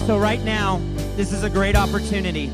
So right now, this is a great opportunity.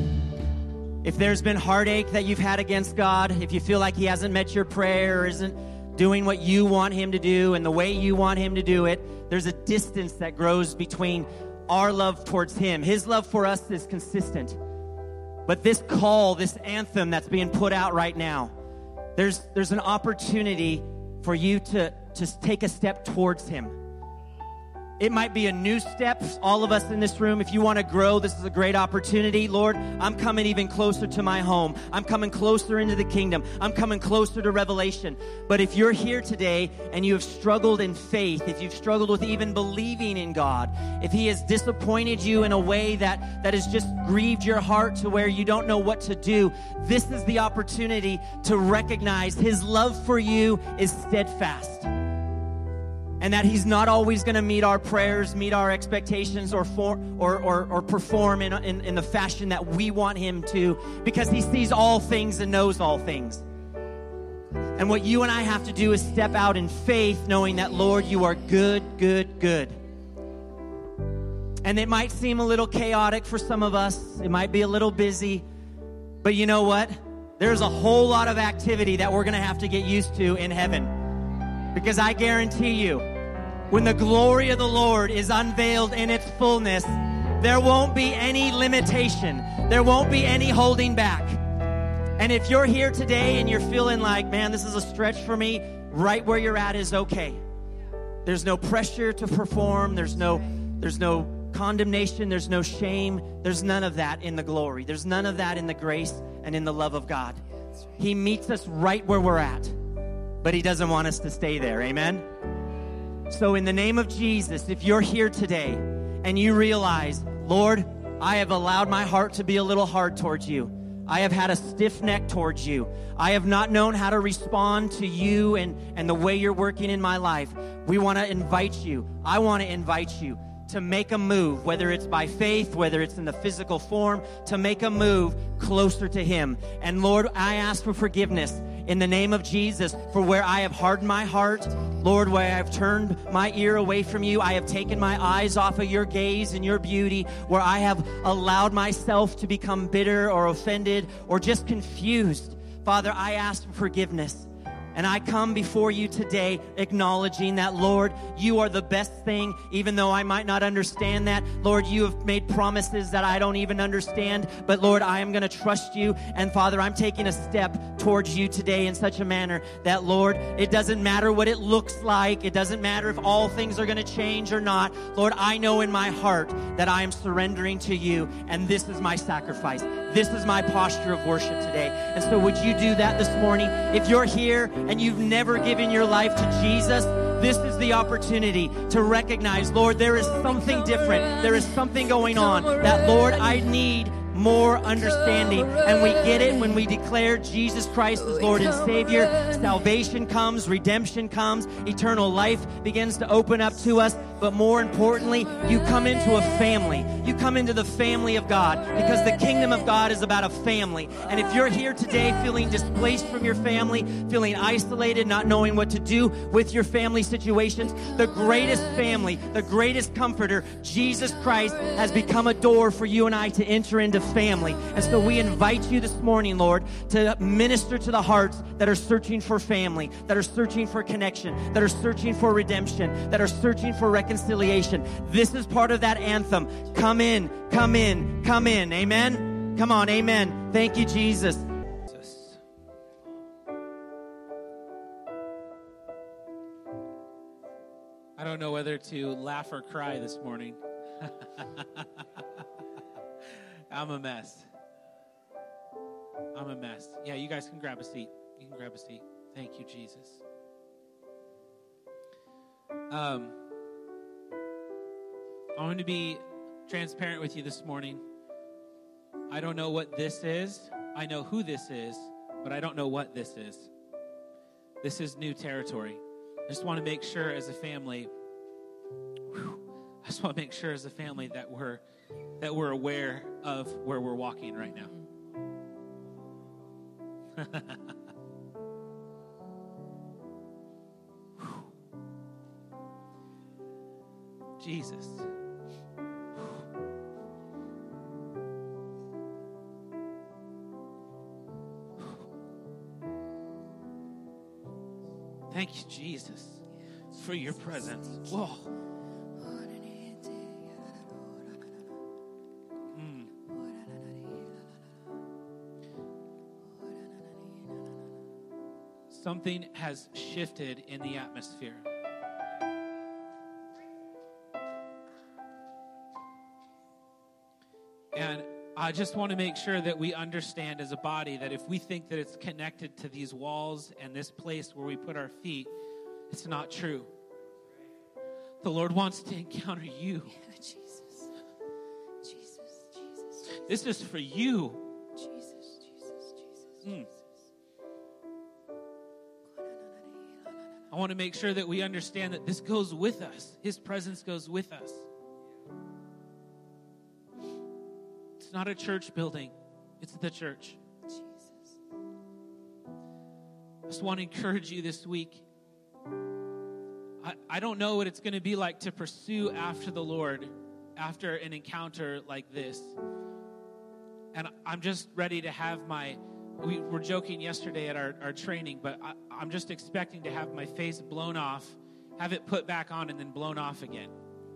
If there's been heartache that you've had against God, if you feel like he hasn't met your prayer or isn't doing what you want him to do and the way you want him to do it, there's a distance that grows between our love towards him. His love for us is consistent. But this call, this anthem that's being put out right now, there's an opportunity for you to take a step towards him. It might be a new step. All of us in this room, if you want to grow, this is a great opportunity. Lord, I'm coming even closer to my home. I'm coming closer into the kingdom. I'm coming closer to revelation. But if you're here today and you have struggled in faith, if you've struggled with even believing in God, if he has disappointed you in a way that has just grieved your heart to where you don't know what to do, this is the opportunity to recognize his love for you is steadfast. And that he's not always going to meet our prayers, meet our expectations, or perform in the fashion that we want him to, because he sees all things and knows all things. And what you and I have to do is step out in faith, knowing that, Lord, you are good, good, good. And it might seem a little chaotic for some of us. It might be a little busy. But you know what? There's a whole lot of activity that we're going to have to get used to in heaven. Because I guarantee you, when the glory of the Lord is unveiled in its fullness, there won't be any limitation. There won't be any holding back. And if you're here today and you're feeling like, man, this is a stretch for me, right where you're at is okay. There's no pressure to perform. There's no condemnation. There's no shame. There's none of that in the glory. There's none of that in the grace and in the love of God. He meets us right where we're at. But he doesn't want us to stay there. Amen? So in the name of Jesus, if you're here today and you realize, Lord, I have allowed my heart to be a little hard towards you. I have had a stiff neck towards you. I have not known how to respond to you and the way you're working in my life. We want to invite you. I want to invite you to make a move, whether it's by faith, whether it's in the physical form, to make a move closer to him. And Lord, I ask for forgiveness in the name of Jesus for where I have hardened my heart. Lord, where I have turned my ear away from you, I have taken my eyes off of your gaze and your beauty, where I have allowed myself to become bitter or offended or just confused. Father, I ask for forgiveness. And I come before you today acknowledging that, Lord, you are the best thing, even though I might not understand that. Lord, you have made promises that I don't even understand. But, Lord, I am going to trust you. And, Father, I'm taking a step towards you today in such a manner that, Lord, it doesn't matter what it looks like. It doesn't matter if all things are going to change or not. Lord, I know in my heart that I am surrendering to you. And this is my sacrifice. This is my posture of worship today. And so would you do that this morning? If you're here and you've never given your life to Jesus, this is the opportunity to recognize, Lord, there is something different. There is something going on that, Lord, I need more understanding. And we get it when we declare Jesus Christ as Lord and Savior. Salvation comes, redemption comes, eternal life begins to open up to us. But more importantly, you come into a family. You come into the family of God, because the kingdom of God is about a family. And if you're here today feeling displaced from your family, feeling isolated, not knowing what to do with your family situations, the greatest family, the greatest comforter, Jesus Christ, has become a door for you and I to enter into family. And so we invite you this morning, Lord, to minister to the hearts that are searching for family, that are searching for connection, that are searching for redemption, that are searching for reconciliation. This is part of that anthem. Come in, come in, come in. Amen? Come on, amen. Thank you, Jesus. I don't know whether to laugh or cry this morning. I'm a mess. I'm a mess. Yeah, you guys can grab a seat. You can grab a seat. Thank you, Jesus. I'm going to be transparent with you this morning. I don't know what this is. I know who this is, but I don't know what this is. This is new territory. I just want to make sure as a family, that we're aware of where we're walking right now. Jesus. Thank you, Jesus, for your presence. Whoa. Something has shifted in the atmosphere. And I just want to make sure that we understand as a body that if we think that it's connected to these walls and this place where we put our feet, it's not true. The Lord wants to encounter you. Jesus. Jesus, Jesus. This is for you. Jesus, Jesus, Jesus. I want to make sure that we understand that this goes with us. His presence goes with us. It's not a church building. It's the church. Jesus. I just want to encourage you this week. I don't know what it's going to be like to pursue after the Lord after an encounter like this. And I'm just ready to have we were joking yesterday at our training, but I'm just expecting to have my face blown off, have it put back on, and then blown off again.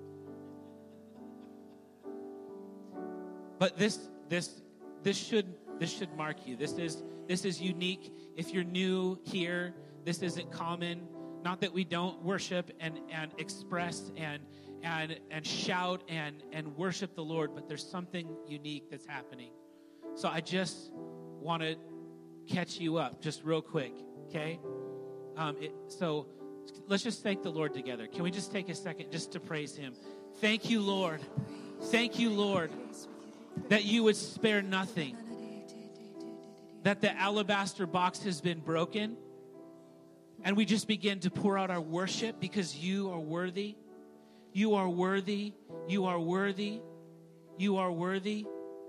But this should mark you. This is unique. If you're new here, this isn't common. Not that we don't worship and express and shout and worship the Lord, but there's something unique that's happening. So I just want to catch you up just real quick, okay? So let's just thank the Lord together. Can we just take a second just to praise him? Thank you, Lord. Thank you, Lord, that you would spare nothing, that the alabaster box has been broken, and we just begin to pour out our worship because you are worthy. You are worthy. You are worthy. You are worthy.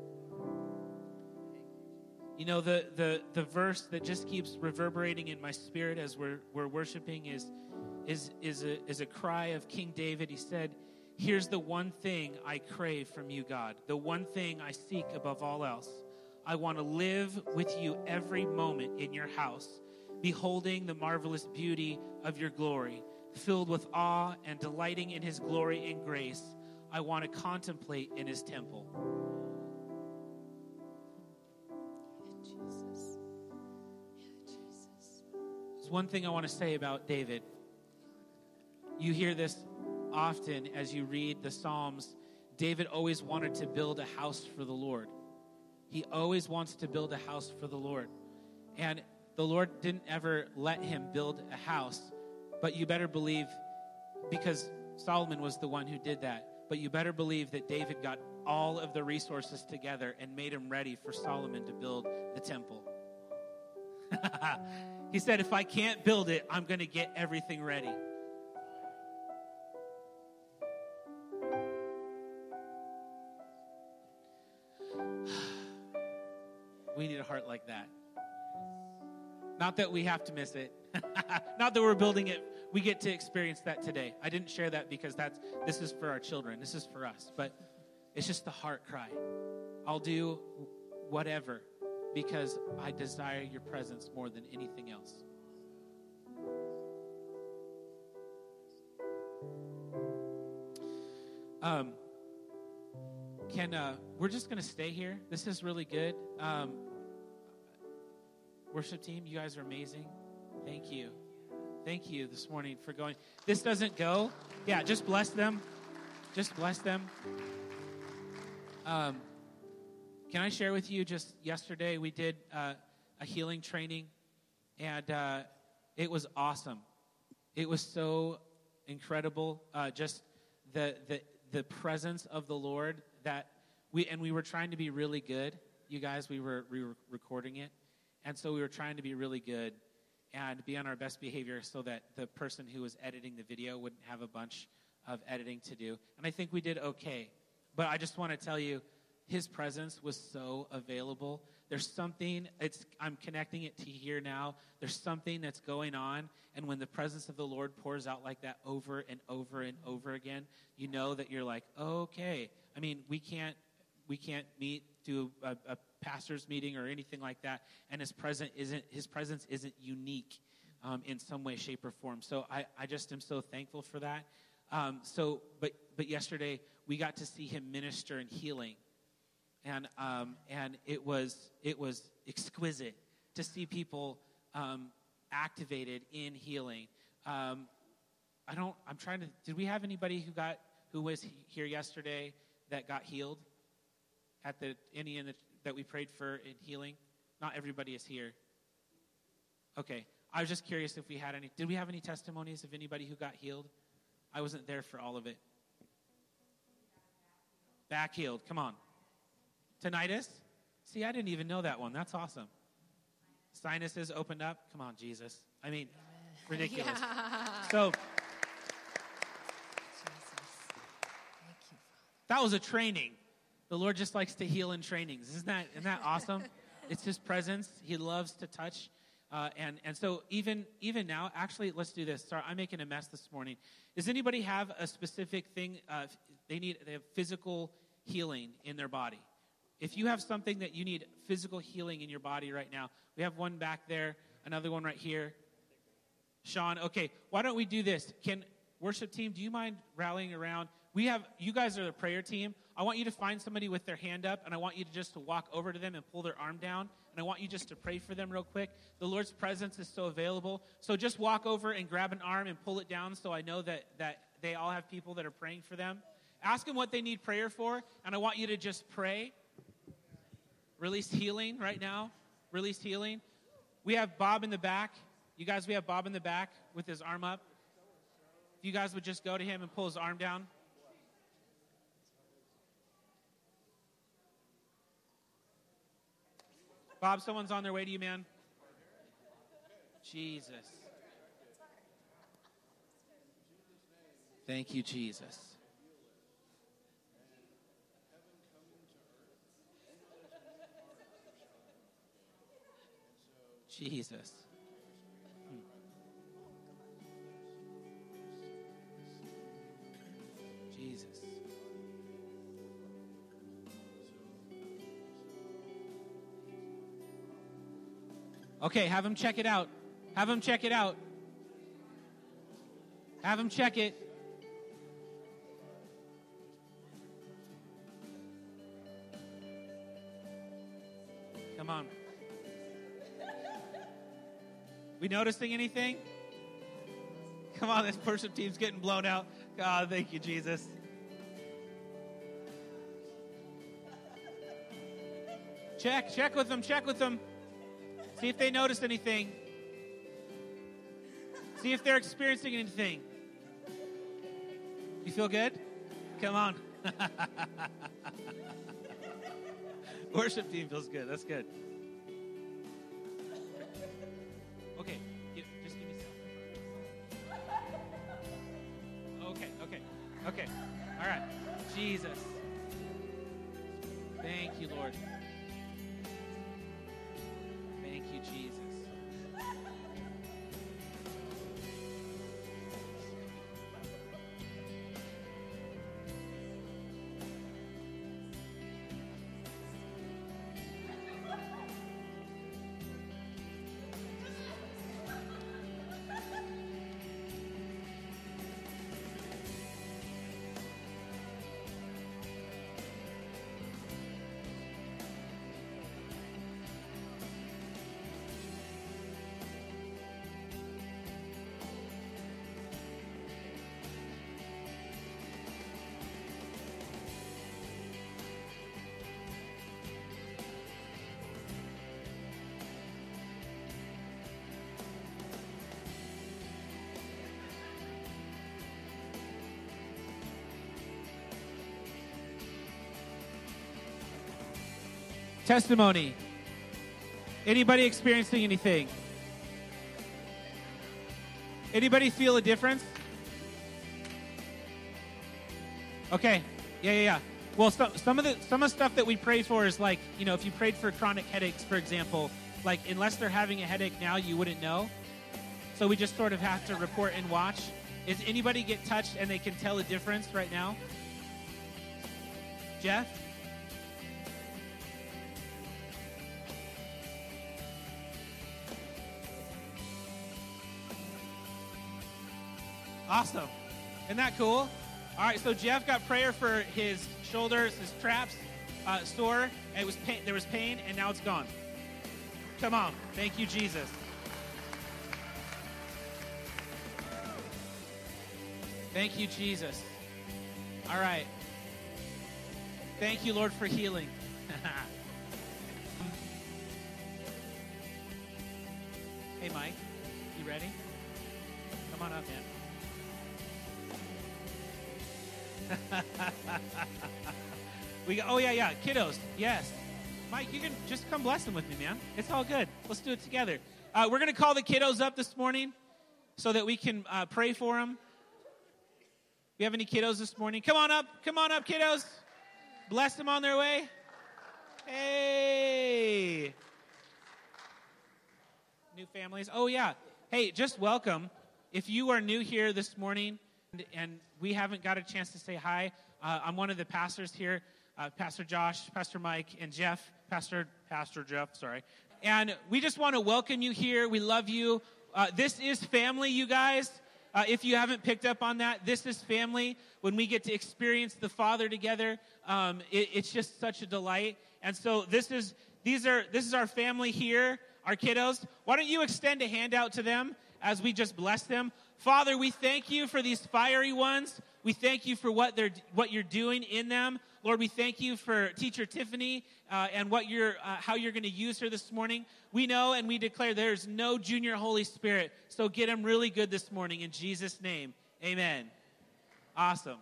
You know, the verse that just keeps reverberating in my spirit as we're worshiping is a cry of King David. He said, "Here's the one thing I crave from you, God. The one thing I seek above all else. I want to live with you every moment in your house, beholding the marvelous beauty of your glory, filled with awe and delighting in his glory and grace. I want to contemplate in his temple." Jesus. Jesus. There's one thing I want to say about David. You hear this often as you read the Psalms. David always wanted to build a house for the Lord. He always wants to build a house for the Lord. And the Lord didn't ever let him build a house, but you better believe, because Solomon was the one who did that, but you better believe that David got all of the resources together and made him ready for Solomon to build the temple. He said, if I can't build it, I'm going to get everything ready. We need a heart like that. Not that we have to miss it. Not that we're building it. We get to experience that today. I didn't share that because this is for our children. This is for us. But it's just the heart cry. I'll do whatever because I desire your presence more than anything else. We're just going to stay here. This is really good. Worship team, you guys are amazing. Thank you. Thank you this morning for going. This doesn't go. Yeah, just bless them. Just bless them. Can I share with you, just yesterday we did a healing training, and it was awesome. It was so incredible. Just the presence of the Lord that we were trying to be really good. You guys, we were recording it. And so we were trying to be really good and be on our best behavior so that the person who was editing the video wouldn't have a bunch of editing to do. And I think we did okay. But I just want to tell you, his presence was so available. There's something, I'm connecting it to here now. There's something that's going on. And when the presence of the Lord pours out like that over and over and over again, you know that you're like, okay. I mean, we can't meet, do a pastor's meeting or anything like that, and his presence isn't unique. in some way, shape, or form. So I just am so thankful for that. But yesterday we got to see him minister in healing, and it was exquisite to see people activated in healing. Did we have anybody who was here yesterday that got healed at that we prayed for in healing? Not everybody is here. Okay. I was just curious if we had any. Did we have any testimonies of anybody who got healed? I wasn't there for all of it. Back healed. Come on. Tinnitus? See, I didn't even know that one. That's awesome. Sinuses opened up. Come on, Jesus. I mean, ridiculous. Yeah. So Thank you. that was a training. The Lord just likes to heal in trainings. Isn't that awesome? It's his presence. He loves to touch. And so even now, actually, let's do this. Sorry, I'm making a mess this morning. Does anybody have a specific thing they have physical healing in their body? If you have something that you need physical healing in your body right now, we have one back there, another one right here. Sean, okay, why don't we do this? Can worship team, do you mind rallying around? You guys are the prayer team. I want you to find somebody with their hand up, and I want you to just walk over to them and pull their arm down, and I want you just to pray for them real quick. The Lord's presence is so available. So just walk over and grab an arm and pull it down so I know that they all have people that are praying for them. Ask them what they need prayer for, and I want you to just pray. Release healing right now. Release healing. We have Bob in the back. You guys, we have Bob in the back with his arm up. If you guys would just go to him and pull his arm down. Bob, someone's on their way to you, man. Jesus. Thank you, Jesus. Jesus. Jesus. Okay, have him check it out. Have him check it out. Have him check it. Come on. We noticing anything? Come on, this worship team's getting blown out. God, thank you, Jesus. Check with them, check with them. See if they noticed anything. See if they're experiencing anything. You feel good? Come on. Worship team feels good. That's good. Okay, just give me some. Okay. All right. Jesus. Thank you, Lord. Thank you, Jesus. Testimony. Anybody experiencing anything? Anybody feel a difference? Okay. Yeah. Well, some of the stuff that we pray for is like, if you prayed for chronic headaches, for example, like unless they're having a headache now, you wouldn't know. So we just sort of have to report and watch. Is anybody get touched and they can tell a difference right now? Jeff? Awesome. Isn't that cool? All right, so Jeff got prayer for his shoulders, his traps sore, and there was pain, and now it's gone. Come on. Thank you, Jesus. Thank you, Jesus. All right. Thank you, Lord, for healing. Hey, Mike, you ready? Come on up, man. Kiddos, yes. Mike, you can just come bless them with me, man. It's all good. Let's do it together. We're going to call the kiddos up this morning so that we can pray for them. We have any kiddos this morning? Come on up, kiddos. Bless them on their way. Hey. New families. Oh, yeah. Hey, just welcome. If you are new here this morning and we haven't got a chance to say hi, I'm one of the pastors here, Pastor Josh, Pastor Mike, and Jeff, Pastor Jeff, sorry. And we just want to welcome you here. We love you. This is family, you guys. If you haven't picked up on that, this is family. When we get to experience the Father together, it's just such a delight. And so this is our family here, our kiddos. Why don't you extend a hand out to them as we just bless them? Father, we thank you for these fiery ones. We thank you for what you're doing in them. Lord, we thank you for Teacher Tiffany and how you're going to use her this morning. We know and we declare there's no junior Holy Spirit, so get them really good this morning in Jesus' name. Amen. Awesome.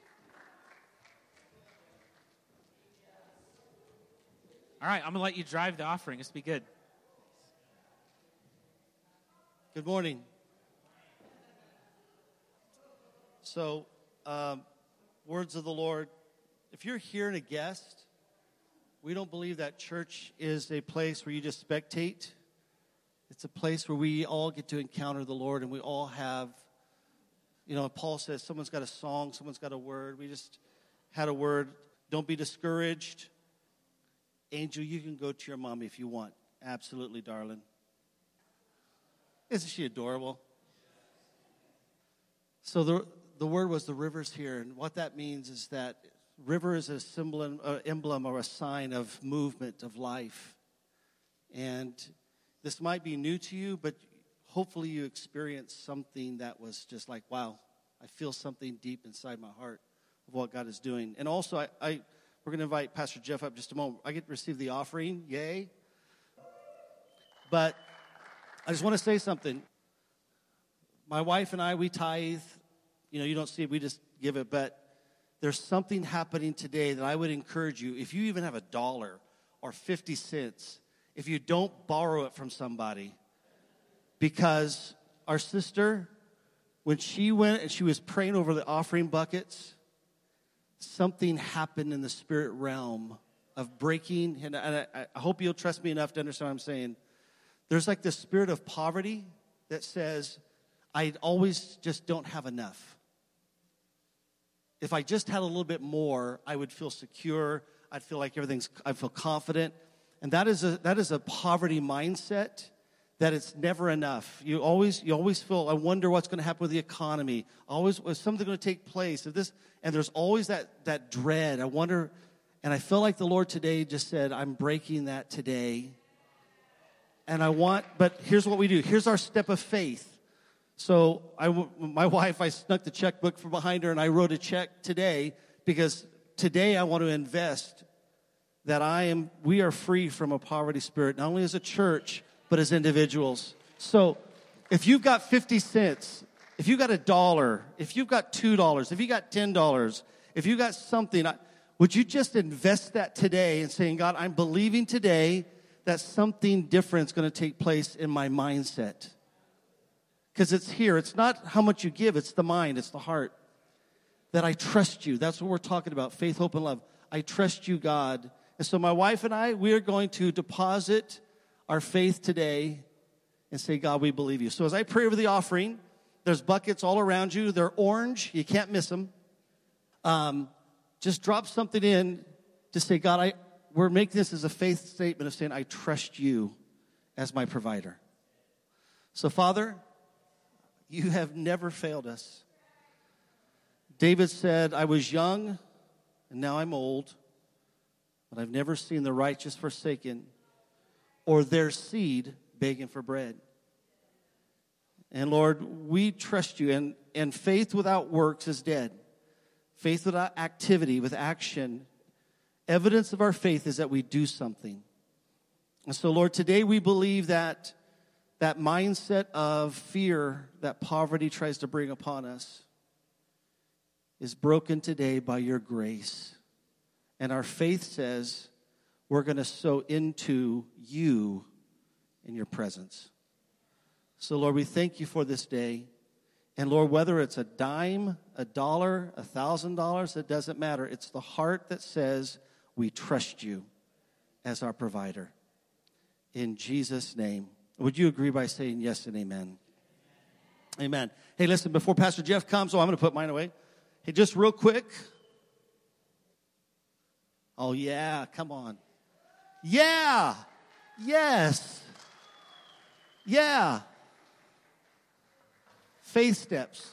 All right, I'm going to let you drive the offering. This will be good. Good morning. So, words of the Lord. If you're here and a guest, we don't believe that church is a place where you just spectate. It's a place where we all get to encounter the Lord, and we all have, Paul says someone's got a song, someone's got a word. We just had a word. Don't be discouraged. Angel, you can go to your mommy if you want. Absolutely, darling. Isn't she adorable? So the word was the river's here, and what that means is that river is a symbol, emblem, or a sign of movement, of life. And this might be new to you, but hopefully you experienced something that was just like, wow, I feel something deep inside my heart of what God is doing. And also, we're going to invite Pastor Jeff up just a moment. I get to receive the offering, yay. But I just want to say something. My wife and I, we tithe. You don't see it, we just give it, but there's something happening today that I would encourage you, if you even have $1 or 50 cents, if you don't borrow it from somebody, because our sister, when she went and she was praying over the offering buckets, something happened in the spirit realm of breaking, and I hope you'll trust me enough to understand what I'm saying. There's like this spirit of poverty that says, I always just don't have enough. If I just had a little bit more, I would feel secure. I'd feel like I feel confident. And that is a poverty mindset, that it's never enough. You always feel, I wonder what's going to happen with the economy. Is something going to take place? And there's always that dread. I wonder, and I feel like the Lord today just said, I'm breaking that today. But here's what we do. Here's our step of faith. So my wife, I snuck the checkbook from behind her, and I wrote a check today, because today I want to invest that we are free from a poverty spirit, not only as a church, but as individuals. So if you've got 50 cents, if you've got $1, if you've got $2, if you got $10, if you got something, would you just invest that today and saying, God, I'm believing today that something different is going to take place in my mindset. Because it's here. It's not how much you give. It's the mind. It's the heart. That I trust you. That's what we're talking about. Faith, hope, and love. I trust you, God. And so my wife and I, we are going to deposit our faith today and say, God, we believe you. So as I pray over the offering, there's buckets all around you. They're orange. You can't miss them. Just drop something in to say, God, we're making this as a faith statement of saying, I trust you as my provider. So, Father, you have never failed us. David said, I was young, and now I'm old, but I've never seen the righteous forsaken or their seed begging for bread. And Lord, we trust you, and faith without works is dead. Faith without activity, with action, evidence of our faith is that we do something. And so, Lord, today we believe that that mindset of fear that poverty tries to bring upon us is broken today by your grace. And our faith says we're going to sow into you in your presence. So, Lord, we thank you for this day. And, Lord, whether it's a dime, a dollar, $1,000, it doesn't matter. It's the heart that says we trust you as our provider. In Jesus' name. Would you agree by saying yes and amen? Amen. Hey, listen, before Pastor Jeff comes, I'm going to put mine away. Hey, just real quick. Oh, yeah, come on. Yeah. Yes. Yeah. Faith steps.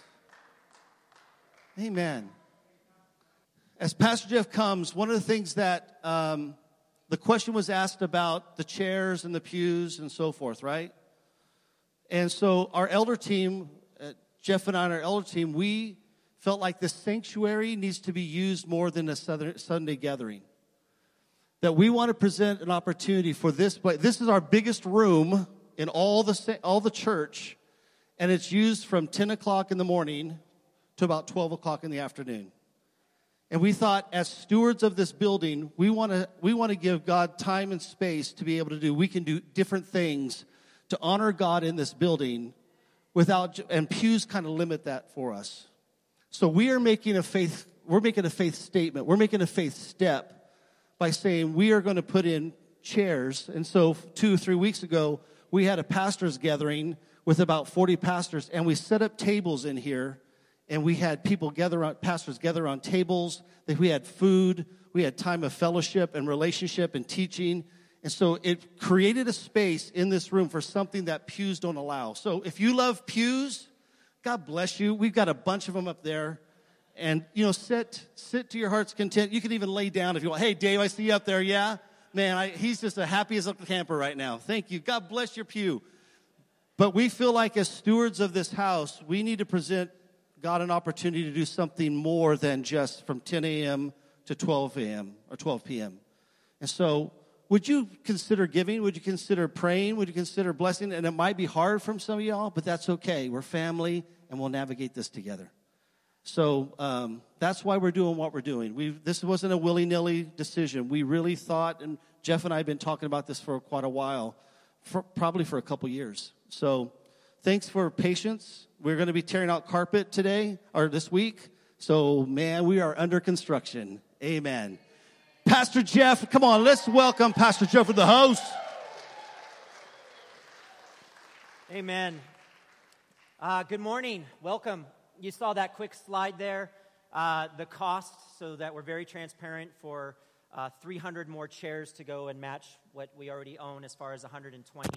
Amen. As Pastor Jeff comes, one of the things that the question was asked about the chairs and the pews and so forth, right? And so our elder team, Jeff and I and our elder team, we felt like the sanctuary needs to be used more than a Sunday gathering. That we want to present an opportunity for this place. This is our biggest room in all the church, and it's used from 10 o'clock in the morning to about 12 o'clock in the afternoon. And we thought, as stewards of this building, we want to give God time and space to be able to do. We can do different things to honor God in this building, and pews kind of limit that for us. So we are making a faith. We're making a faith statement. We're making a faith step by saying we are going to put in chairs. And so 2 or 3 weeks ago, we had a pastors gathering with about 40 pastors, and we set up tables in here. And we had pastors gather on tables. We had food. We had time of fellowship and relationship and teaching. And so it created a space in this room for something that pews don't allow. So if you love pews, God bless you. We've got a bunch of them up there. And, sit to your heart's content. You can even lay down if you want. Hey, Dave, I see you up there. Yeah? Man, he's just the happiest little camper right now. Thank you. God bless your pew. But we feel like as stewards of this house, we need to present God an opportunity to do something more than just from 10 a.m. to 12 a.m. or 12 p.m. And so would you consider giving? Would you consider praying? Would you consider blessing? And it might be hard from some of y'all, but that's okay. We're family, and we'll navigate this together. So that's why we're doing what we're doing. This wasn't a willy-nilly decision. We really thought, and Jeff and I have been talking about this for quite a while, probably for a couple years. So thanks for patience. We're going to be tearing out carpet today, or this week. So, man, we are under construction. Amen. Pastor Jeff, come on, let's welcome Pastor Jeff to the house. Amen. Good morning. Welcome. You saw that quick slide there, the cost, so that we're very transparent for 300 more chairs to go and match what we already own as far as 120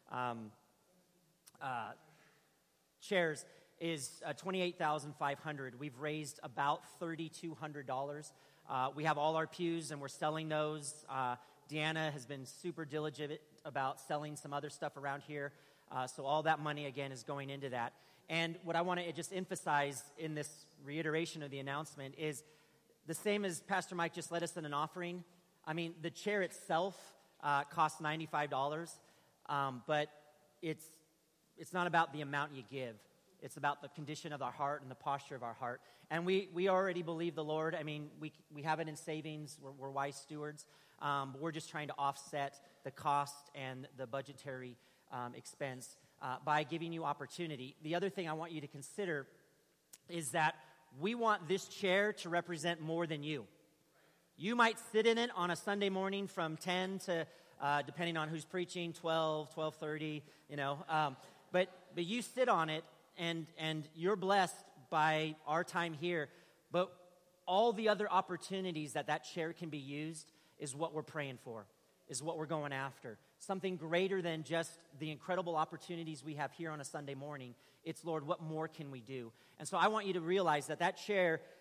chairs is $28,500. We've raised about $3,200. We have all our pews, and we're selling those. Deanna has been super diligent about selling some other stuff around here. So all that money, again, is going into that. And what I want to just emphasize in this reiteration of the announcement is the same as Pastor Mike just led us in an offering. I mean, the chair itself costs $95, but it's not about the amount you give. It's about the condition of our heart and the posture of our heart. And we already believe the Lord. I mean, we have it in savings. We're wise stewards. We're just trying to offset the cost and the budgetary expense by giving you opportunity. The other thing I want you to consider is that we want this chair to represent more than you. You might sit in it on a Sunday morning from 10 to, depending on who's preaching, 12, 12:30, but you sit on it, and you're blessed by our time here. But all the other opportunities that chair can be used is what we're praying for, is what we're going after. Something greater than just the incredible opportunities we have here on a Sunday morning. It's, Lord, what more can we do? And so I want you to realize that chair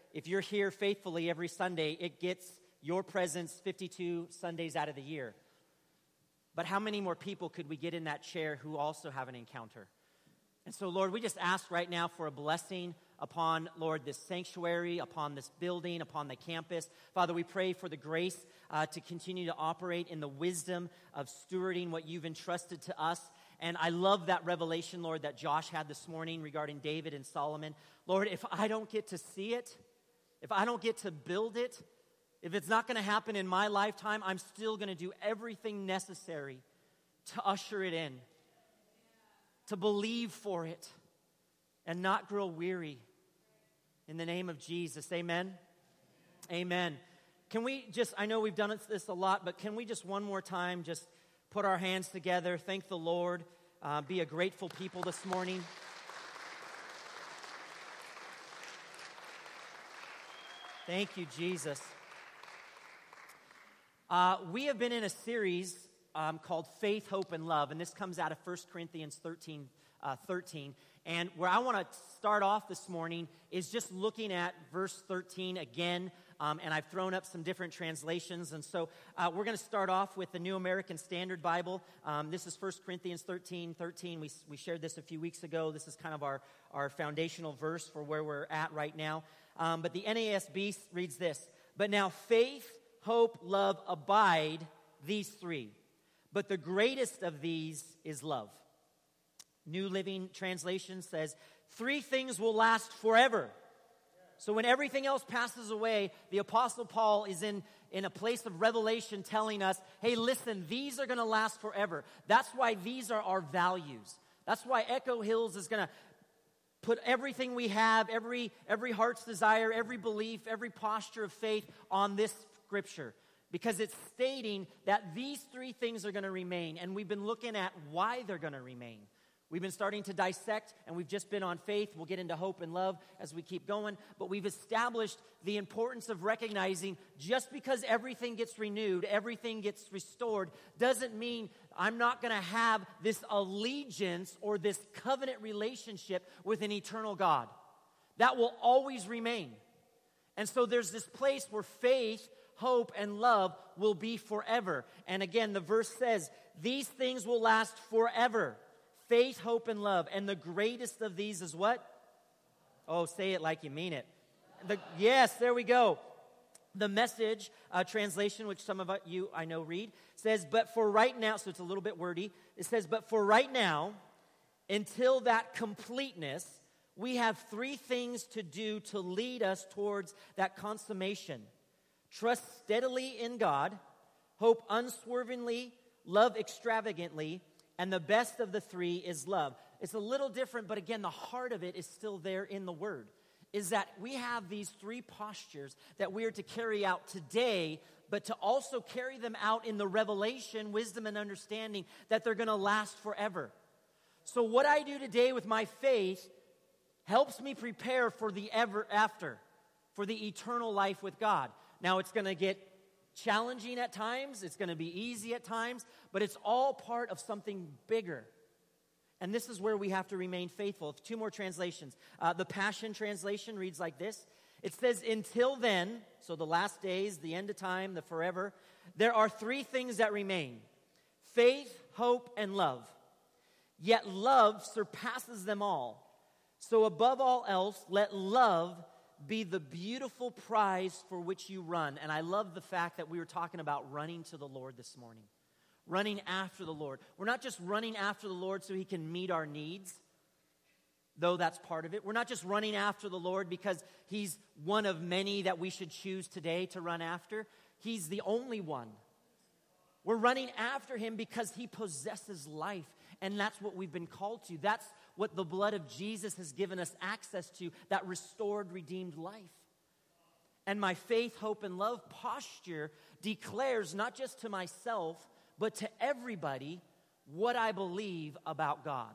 if you're here faithfully every Sunday, it gets your presence 52 Sundays out of the year. But how many more people could we get in that chair who also have an encounter? And so, Lord, we just ask right now for a blessing upon, Lord, this sanctuary, upon this building, upon the campus. Father, we pray for the grace to continue to operate in the wisdom of stewarding what you've entrusted to us. And I love that revelation, Lord, that Josh had this morning regarding David and Solomon. Lord, if I don't get to see it, if I don't get to build it, if it's not going to happen in my lifetime, I'm still going to do everything necessary to usher it in, to believe for it, and not grow weary. In the name of Jesus, amen? Amen. Can we just, I know we've done this a lot, but can we just one more time just put our hands together, thank the Lord, be a grateful people this morning? Thank you, Jesus. We have been in a series called Faith, Hope, and Love, and this comes out of 1 Corinthians 13. And where I want to start off this morning is just looking at verse 13 again, and I've thrown up some different translations. And so we're going to start off with the New American Standard Bible. This is 1 Corinthians 13:13. We shared this a few weeks ago. This is kind of our foundational verse for where we're at right now. But the NASB reads this: "But now faith, hope, love abide, these three. But the greatest of these is love." New Living Translation says, 3 things will last forever. So when everything else passes away, the Apostle Paul is in a place of revelation telling us, hey, listen, these are going to last forever. That's why these are our values. That's why Echo Hills is going to put everything we have, every heart's desire, every belief, every posture of faith on this scripture. Because it's stating that these 3 things are going to remain. And we've been looking at why they're going to remain. We've been starting to dissect, and we've just been on faith. We'll get into hope and love as we keep going. But we've established the importance of recognizing just because everything gets renewed, everything gets restored, doesn't mean I'm not going to have this allegiance or this covenant relationship with an eternal God. That will always remain. And so there's this place where faith, hope, and love will be forever. And again, the verse says, these things will last forever. Faith, hope, and love. And the greatest of these is what? Oh, say it like you mean it. Yes, there we go. The Message translation, which some of you I know read, says, but for right now, so it's a little bit wordy. It says, but for right now, until that completeness, we have 3 things to do to lead us towards that consummation. Trust steadily in God, hope unswervingly, love extravagantly, and the best of the 3 is love. It's a little different, but again, the heart of it is still there in the Word. Is that we have these 3 postures that we are to carry out today, but to also carry them out in the revelation, wisdom, and understanding that they're going to last forever. So what I do today with my faith helps me prepare for the ever after, for the eternal life with God. Now, it's going to get challenging at times. It's going to be easy at times. But it's all part of something bigger. And this is where we have to remain faithful. 2 more translations. The Passion Translation reads like this. It says, until then, so the last days, the end of time, the forever, there are 3 things that remain. Faith, hope, and love. Yet love surpasses them all. So above all else, let love be the beautiful prize for which you run. And I love the fact that we were talking about running to the Lord this morning. Running after the Lord. We're not just running after the Lord so He can meet our needs, though that's part of it. We're not just running after the Lord because He's one of many that we should choose today to run after. He's the only one. We're running after Him because He possesses life, and that's what we've been called to. That's what the blood of Jesus has given us access to, that restored, redeemed life. And my faith, hope, and love posture declares not just to myself, but to everybody what I believe about God.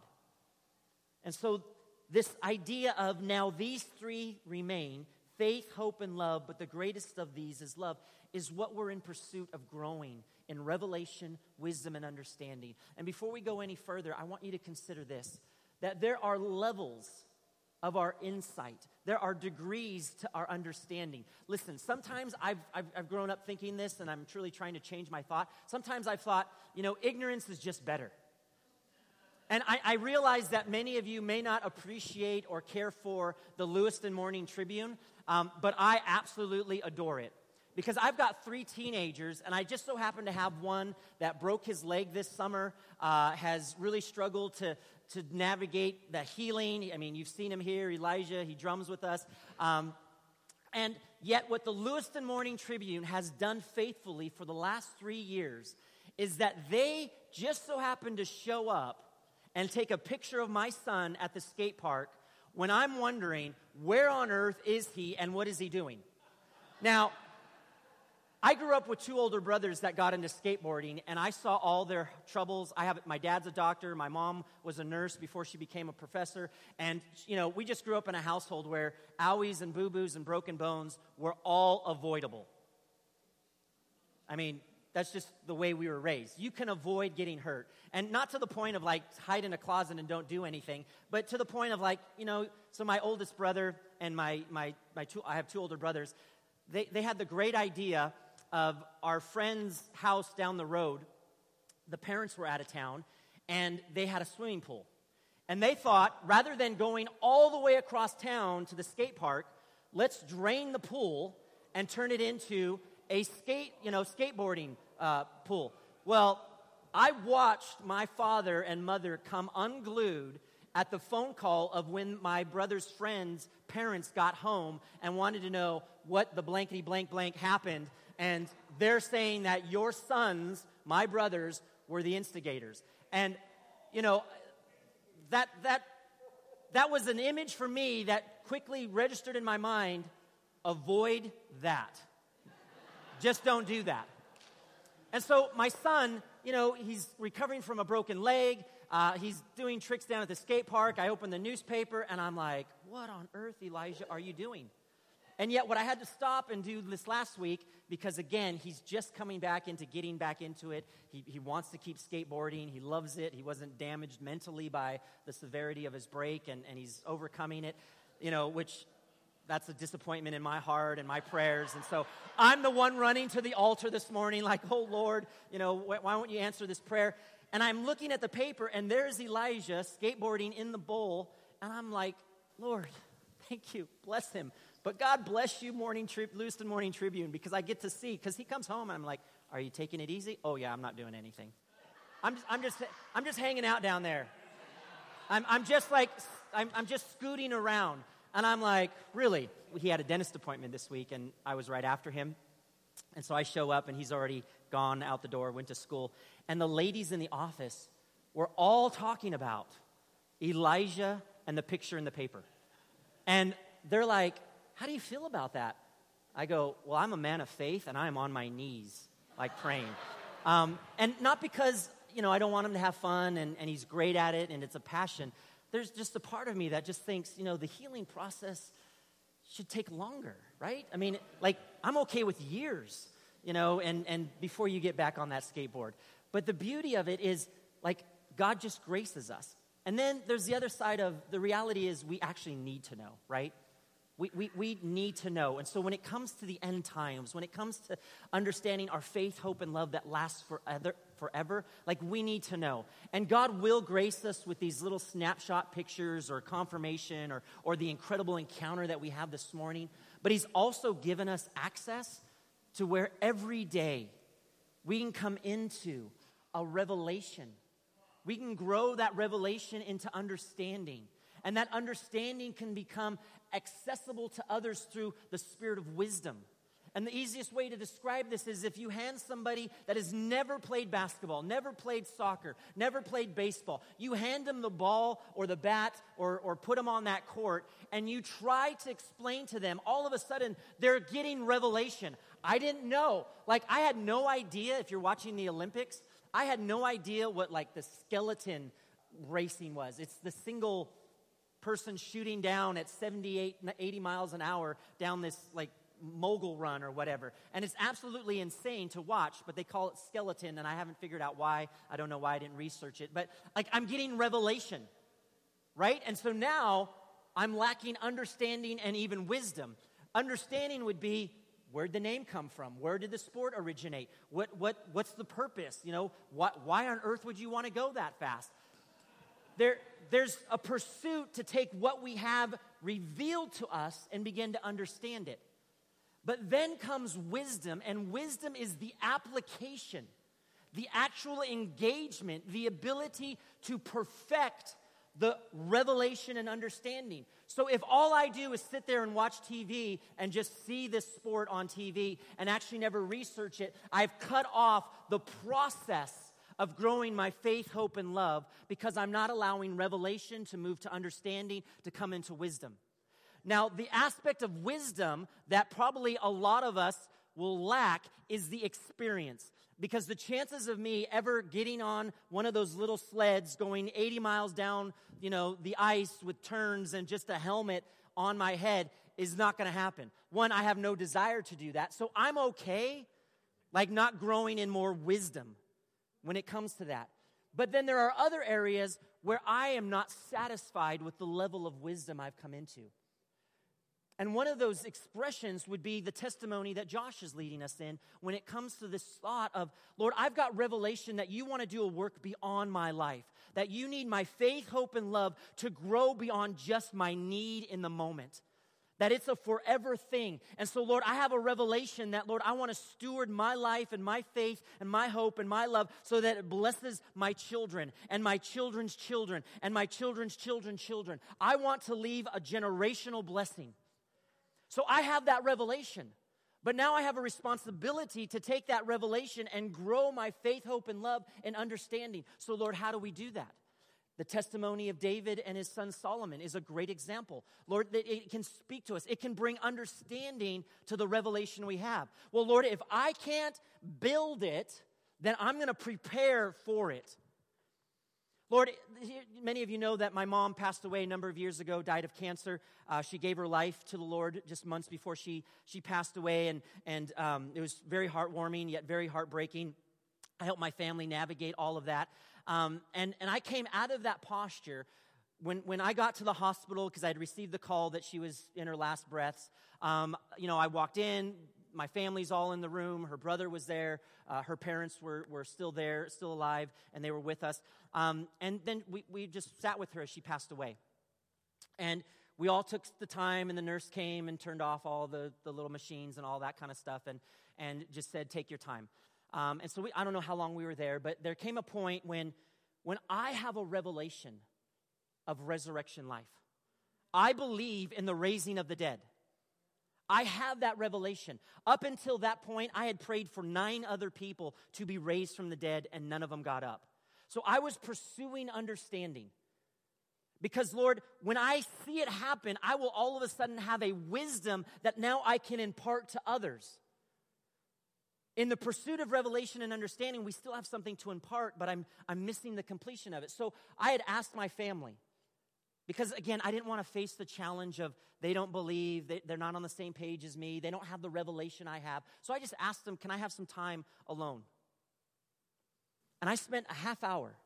And so this idea of now these 3 remain, faith, hope, and love, but the greatest of these is love, is what we're in pursuit of growing in revelation, wisdom, and understanding. And before we go any further, I want you to consider this, that there are levels of our insight. There are degrees to our understanding. Listen, sometimes I've grown up thinking this, and I'm truly trying to change my thought. Sometimes I've thought, ignorance is just better. And I realize that many of you may not appreciate or care for the Lewiston Morning Tribune, but I absolutely adore it. Because I've got 3 teenagers, and I just so happen to have one that broke his leg this summer, has really struggled to navigate the healing. I mean, you've seen him here, Elijah, he drums with us. And yet what the Lewiston Morning Tribune has done faithfully for the last 3 years is that they just so happen to show up and take a picture of my son at the skate park when I'm wondering, where on earth is he and what is he doing? Now, I grew up with 2 older brothers that got into skateboarding, and I saw all their troubles. My dad's a doctor. My mom was a nurse before she became a professor. And, we just grew up in a household where owies and boo-boos and broken bones were all avoidable. I mean, that's just the way we were raised. You can avoid getting hurt. And not to the point of, hide in a closet and don't do anything, but to the point of, so my oldest brother and I have 2 older brothers, they had the great idea of our friend's house down the road. The parents were out of town, and they had a swimming pool. And they thought, rather than going all the way across town to the skate park, let's drain the pool and turn it into a skateboarding pool. Well, I watched my father and mother come unglued at the phone call of when my brother's friend's parents got home and wanted to know what the blankety blank blank happened. And they're saying that your sons, my brothers, were the instigators. And, that was an image for me that quickly registered in my mind. Avoid that. Just don't do that. And so my son, he's recovering from a broken leg. He's doing tricks down at the skate park. I open the newspaper, and I'm like, what on earth, Elijah, are you doing? And yet what I had to stop and do this last week, because again, he's just coming back into getting back into it. He wants to keep skateboarding. He loves it. He wasn't damaged mentally by the severity of his break, and he's overcoming it, which that's a disappointment in my heart and my prayers. And so I'm the one running to the altar this morning like, oh, Lord, why won't you answer this prayer? And I'm looking at the paper, and there's Elijah skateboarding in the bowl, and I'm like, Lord, thank you. Bless him. But God bless you, Lewiston Morning Tribune, because I get to see, because he comes home, and I'm like, are you taking it easy? Oh, yeah, I'm not doing anything. I'm just hanging out down there. I'm just scooting around. And I'm like, really? He had a dentist appointment this week, and I was right after him. And so I show up, and he's already gone out the door, went to school. And the ladies in the office were all talking about Elijah and the picture in the paper. And they're like, how do you feel about that? I go, well, I'm a man of faith, and I'm on my knees, praying. And not because, I don't want him to have fun, and he's great at it, and it's a passion. There's just a part of me that just thinks, the healing process should take longer, right? I mean, I'm okay with years, and before you get back on that skateboard. But the beauty of it is, God just graces us. And then there's the other side of the reality is we actually need to know, right? We need to know. And so when it comes to the end times, when it comes to understanding our faith, hope, and love that lasts forever, we need to know. And God will grace us with these little snapshot pictures or confirmation or the incredible encounter that we have this morning. But he's also given us access to where every day we can come into a revelation. We can grow that revelation into understanding. And that understanding can become accessible to others through the spirit of wisdom. And the easiest way to describe this is if you hand somebody that has never played basketball, never played soccer, never played baseball, you hand them the ball or the bat or put them on that court, and you try to explain to them, all of a sudden, they're getting revelation. I didn't know. I had no idea, if you're watching the Olympics, I had no idea what, the skeleton racing was. It's the single person shooting down at 78, 80 miles an hour down this, mogul run or whatever. And it's absolutely insane to watch, but they call it skeleton, and I haven't figured out why. I don't know why I didn't research it. But, I'm getting revelation, right? And so now, I'm lacking understanding and even wisdom. Understanding would be, where'd the name come from? Where did the sport originate? What's the purpose? You know, why on earth would you want to go that fast? There's a pursuit to take what we have revealed to us and begin to understand it. But then comes wisdom, and wisdom is the application, the actual engagement, the ability to perfect the revelation and understanding. So if all I do is sit there and watch TV and just see this sport on TV and actually never research it, I've cut off the process of growing my faith, hope, and love because I'm not allowing revelation to move to understanding, to come into wisdom. Now, the aspect of wisdom that probably a lot of us will lack is the experience. Because the chances of me ever getting on one of those little sleds going 80 miles down, the ice with turns and just a helmet on my head is not going to happen. One, I have no desire to do that. So I'm okay, not growing in more wisdom when it comes to that. But then there are other areas where I am not satisfied with the level of wisdom I've come into. And one of those expressions would be the testimony that Josh is leading us in when it comes to this thought of, Lord, I've got revelation that you want to do a work beyond my life, that you need my faith, hope, and love to grow beyond just my need in the moment, that it's a forever thing. And so, Lord, I have a revelation that, Lord, I want to steward my life and my faith and my hope and my love so that it blesses my children and my children's children and my children's children's children. I want to leave a generational blessing. So I have that revelation, but now I have a responsibility to take that revelation and grow my faith, hope, and love and understanding. So, Lord, how do we do that? The testimony of David and his son Solomon is a great example. Lord, that it can speak to us. It can bring understanding to the revelation we have. Well, Lord, if I can't build it, then I'm going to prepare for it. Lord, many of you know that my mom passed away a number of years ago, died of cancer. She gave her life to the Lord just months before she passed away, and it was very heartwarming, yet very heartbreaking. I helped my family navigate all of that. And I came out of that posture when I got to the hospital, because I had received the call that she was in her last breaths. I walked in. My family's all in the room. Her brother was there. Her parents were still there, still alive, and they were with us. And then we just sat with her as she passed away. And we all took the time, and the nurse came and turned off all the little machines and all that kind of stuff and just said, take your time. And so I don't know how long we were there, but there came a point when I have a revelation of resurrection life. I believe in the raising of the dead. I have that revelation. Up until that point, I had prayed for 9 other people to be raised from the dead, and none of them got up. So I was pursuing understanding. Because, Lord, when I see it happen, I will all of a sudden have a wisdom that now I can impart to others. In the pursuit of revelation and understanding, we still have something to impart, but I'm missing the completion of it. So I had asked my family, because, again, I didn't want to face the challenge of they don't believe, they're not on the same page as me, they don't have the revelation I have. So I just asked them, can I have some time alone? And I spent a half hour.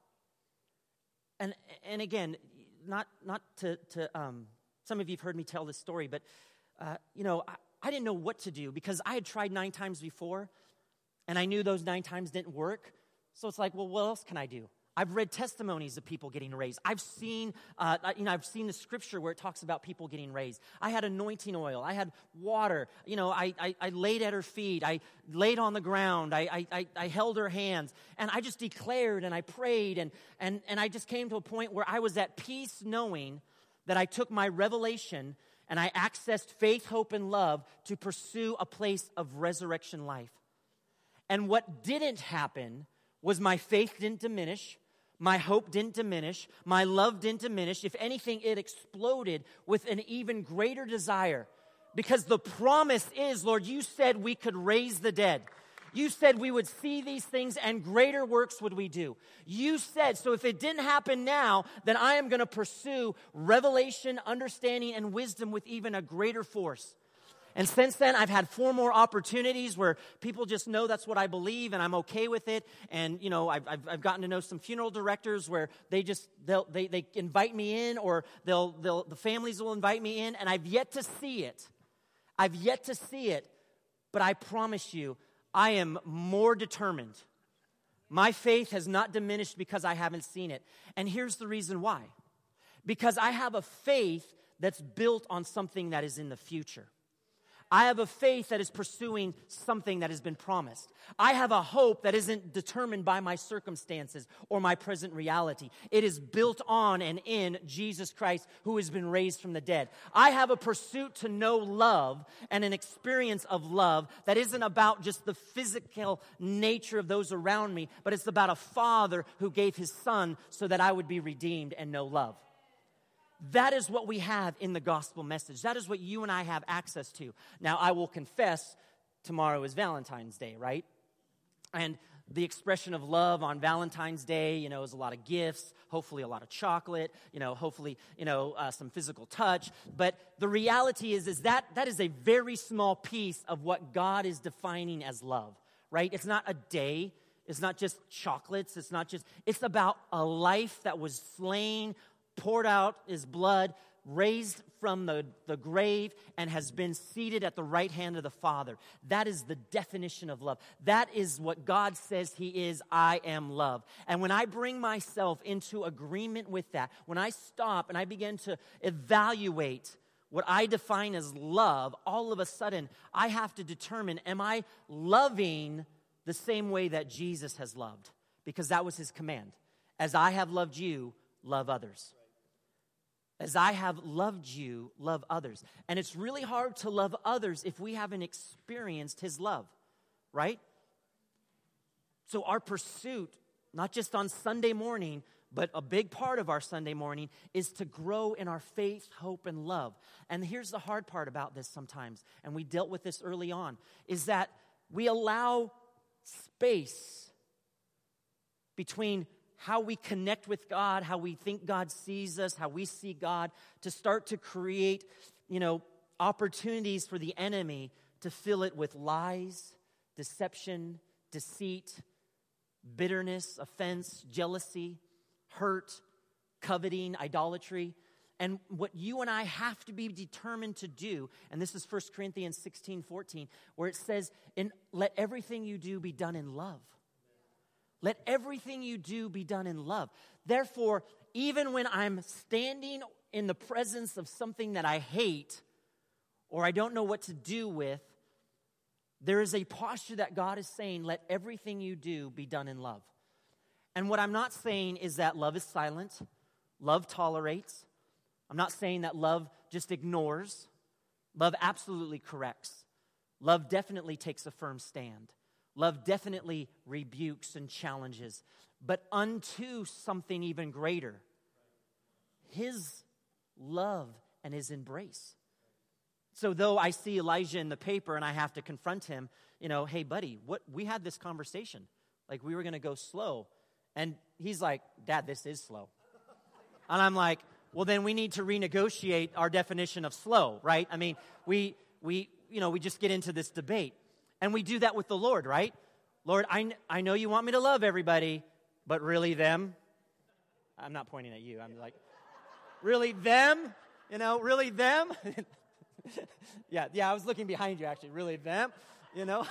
And again, not to some of you have heard me tell this story, but, I didn't know what to do because I had tried 9 times before, and I knew those 9 times didn't work. So it's like, well, what else can I do? I've read testimonies of people getting raised. I've seen the scripture where it talks about people getting raised. I had anointing oil. I had water. I laid at her feet. I laid on the ground. I held her hands. And I just declared and I prayed. And I just came to a point where I was at peace knowing that I took my revelation and I accessed faith, hope, and love to pursue a place of resurrection life. And what didn't happen was my faith didn't diminish. My hope didn't diminish. My love didn't diminish. If anything, it exploded with an even greater desire. Because the promise is, Lord, you said we could raise the dead. You said we would see these things and greater works would we do. You said, so if it didn't happen now, then I am going to pursue revelation, understanding, and wisdom with even a greater force. And since then, I've had 4 more opportunities where people just know that's what I believe and I'm okay with it. And, you know, I've gotten to know some funeral directors where they invite me in, or the families will invite me in, and I've yet to see it. I've yet to see it, but I promise you, I am more determined. My faith has not diminished because I haven't seen it. And here's the reason why. Because I have a faith that's built on something that is in the future. I have a faith that is pursuing something that has been promised. I have a hope that isn't determined by my circumstances or my present reality. It is built on and in Jesus Christ, who has been raised from the dead. I have a pursuit to know love and an experience of love that isn't about just the physical nature of those around me, but it's about a Father who gave His Son so that I would be redeemed and know love. That is what we have in the gospel message. That is what you and I have access to. Now, I will confess, tomorrow is Valentine's Day, right? And the expression of love on Valentine's Day, you know, is a lot of gifts, hopefully a lot of chocolate, you know, hopefully, you know, some physical touch. But the reality is that is a very small piece of what God is defining as love, right? It's not a day. It's not just chocolates. It's about a life that was slain, poured out His blood, raised from the grave, and has been seated at the right hand of the Father. That is the definition of love. That is what God says He is. I am love. And when I bring myself into agreement with that, when I stop and I begin to evaluate what I define as love, all of a sudden I have to determine, am I loving the same way that Jesus has loved? Because that was His command. As I have loved you, love others. As I have loved you, love others. And it's really hard to love others if we haven't experienced His love, right? So our pursuit, not just on Sunday morning, but a big part of our Sunday morning, is to grow in our faith, hope, and love. And here's the hard part about this sometimes, and we dealt with this early on, is that we allow space between how we connect with God, how we think God sees us, how we see God, to start to create, you know, opportunities for the enemy to fill it with lies, deception, deceit, bitterness, offense, jealousy, hurt, coveting, idolatry. And what you and I have to be determined to do, and this is 1 Corinthians 16:14, where it says, let everything you do be done in love. Let everything you do be done in love. Therefore, even when I'm standing in the presence of something that I hate or I don't know what to do with, there is a posture that God is saying, let everything you do be done in love. And what I'm not saying is that love is silent, love tolerates. I'm not saying that love just ignores. Love absolutely corrects. Love definitely takes a firm stand. Love definitely rebukes and challenges, but unto something even greater, His love and His embrace. So though I see Elijah in the paper and I have to confront him, you know, hey buddy, we had this conversation, like we were going to go slow, and he's like, Dad, this is slow. And I'm like, well then we need to renegotiate our definition of slow, right? I mean, we just get into this debate. And we do that with the Lord, right? Lord, I know you want me to love everybody, but really them? I'm not pointing at you. I'm like, really them? You know, really them? yeah, I was looking behind you, actually. Really them? You know,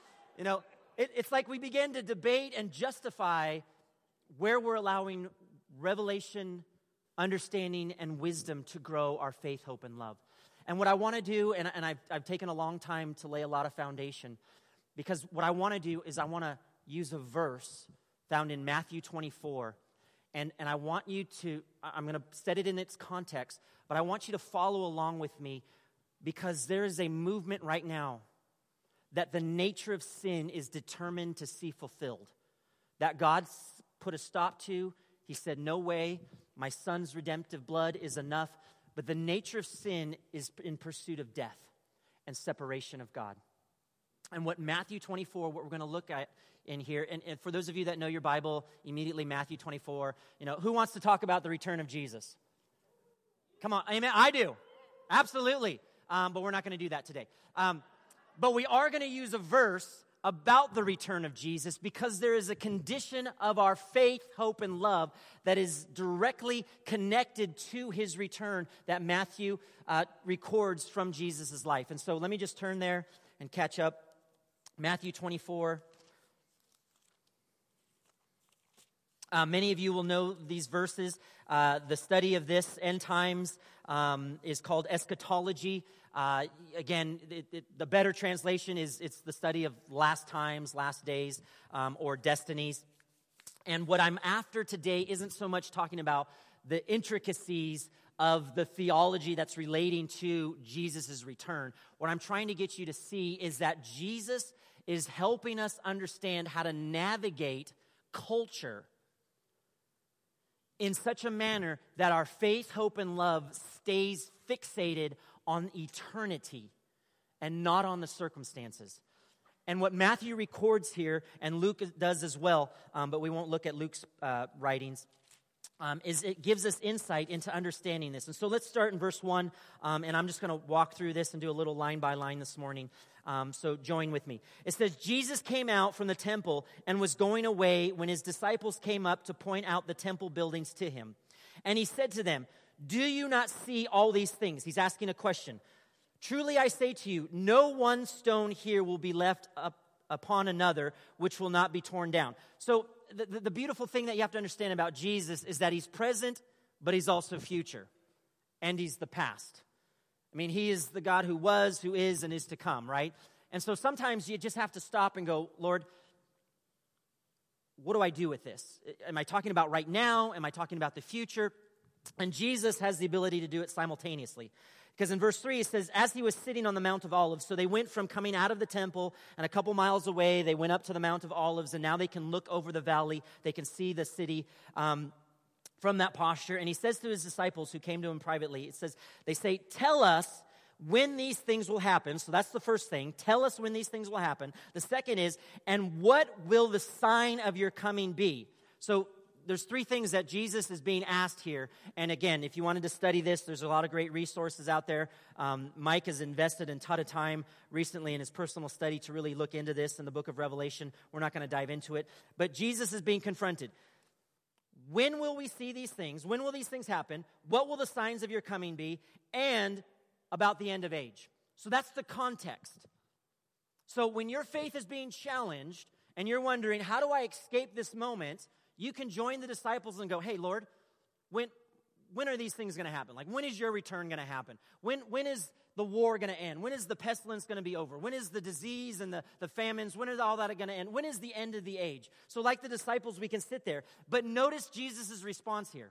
it's like we begin to debate and justify where we're allowing revelation, understanding, and wisdom to grow our faith, hope, and love. And what I want to do, and I've taken a long time to lay a lot of foundation, because what I want to do is I want to use a verse found in Matthew 24, and I want you to, I'm going to set it in its context, but I want you to follow along with me, because there is a movement right now that the nature of sin is determined to see fulfilled, that God put a stop to. He said, no way, my Son's redemptive blood is enough. But the nature of sin is in pursuit of death and separation of God. And what Matthew 24, what we're going to look at in here, and for those of you that know your Bible, immediately Matthew 24, you know, who wants to talk about the return of Jesus? Come on, amen, I do. Absolutely. but we're not going to do that today. But we are going to use a verse about the return of Jesus because there is a condition of our faith, hope, and love that is directly connected to his return that Matthew records from Jesus' life. And so let me just turn there and catch up. Matthew 24. Many of you will know these verses. The study of this end times is called eschatology. Again, the better translation is it's the study of last times, last days, or destinies. And what I'm after today isn't so much talking about the intricacies of the theology that's relating to Jesus' return. What I'm trying to get you to see is that Jesus is helping us understand how to navigate culture in such a manner that our faith, hope, and love stays fixated on eternity and not on the circumstances. And what Matthew records here, and Luke does as well, but we won't look at Luke's writings, is it gives us insight into understanding this. And so let's start in verse 1, and I'm just going to walk through this and do a little line by line this morning. So join with me. It says, Jesus came out from the temple and was going away when his disciples came up to point out the temple buildings to him. And he said to them, do you not see all these things? He's asking a question. Truly I say to you, no one stone here will be left up upon another, which will not be torn down. So the beautiful thing that you have to understand about Jesus is that he's present, but he's also future. And he's the past. I mean, he is the God who was, who is, and is to come, right? And so sometimes you just have to stop and go, Lord, what do I do with this? Am I talking about right now? Am I talking about the future? And Jesus has the ability to do it simultaneously. Because in verse 3, it says, as he was sitting on the Mount of Olives, so they went from coming out of the temple, and a couple miles away, they went up to the Mount of Olives, and now they can look over the valley. They can see the city from that posture. And he says to his disciples who came to him privately, it says, they say, tell us when these things will happen. So that's the first thing. Tell us when these things will happen. The second is, and what will the sign of your coming be? So there's three things that Jesus is being asked here. And again, if you wanted to study this, there's a lot of great resources out there. Mike has invested a ton of time recently in his personal study to really look into this in the book of Revelation. We're not going to dive into it. But Jesus is being confronted. When will we see these things? When will these things happen? What will the signs of your coming be? And about the end of age. So that's the context. So when your faith is being challenged and you're wondering, how do I escape this moment? You can join the disciples and go, hey, Lord, when are these things going to happen? Like, when is your return going to happen? When is the war going to end? When is the pestilence going to be over? When is the disease and the famines? When is all that going to end? When is the end of the age? So like the disciples, we can sit there. But notice Jesus' response here.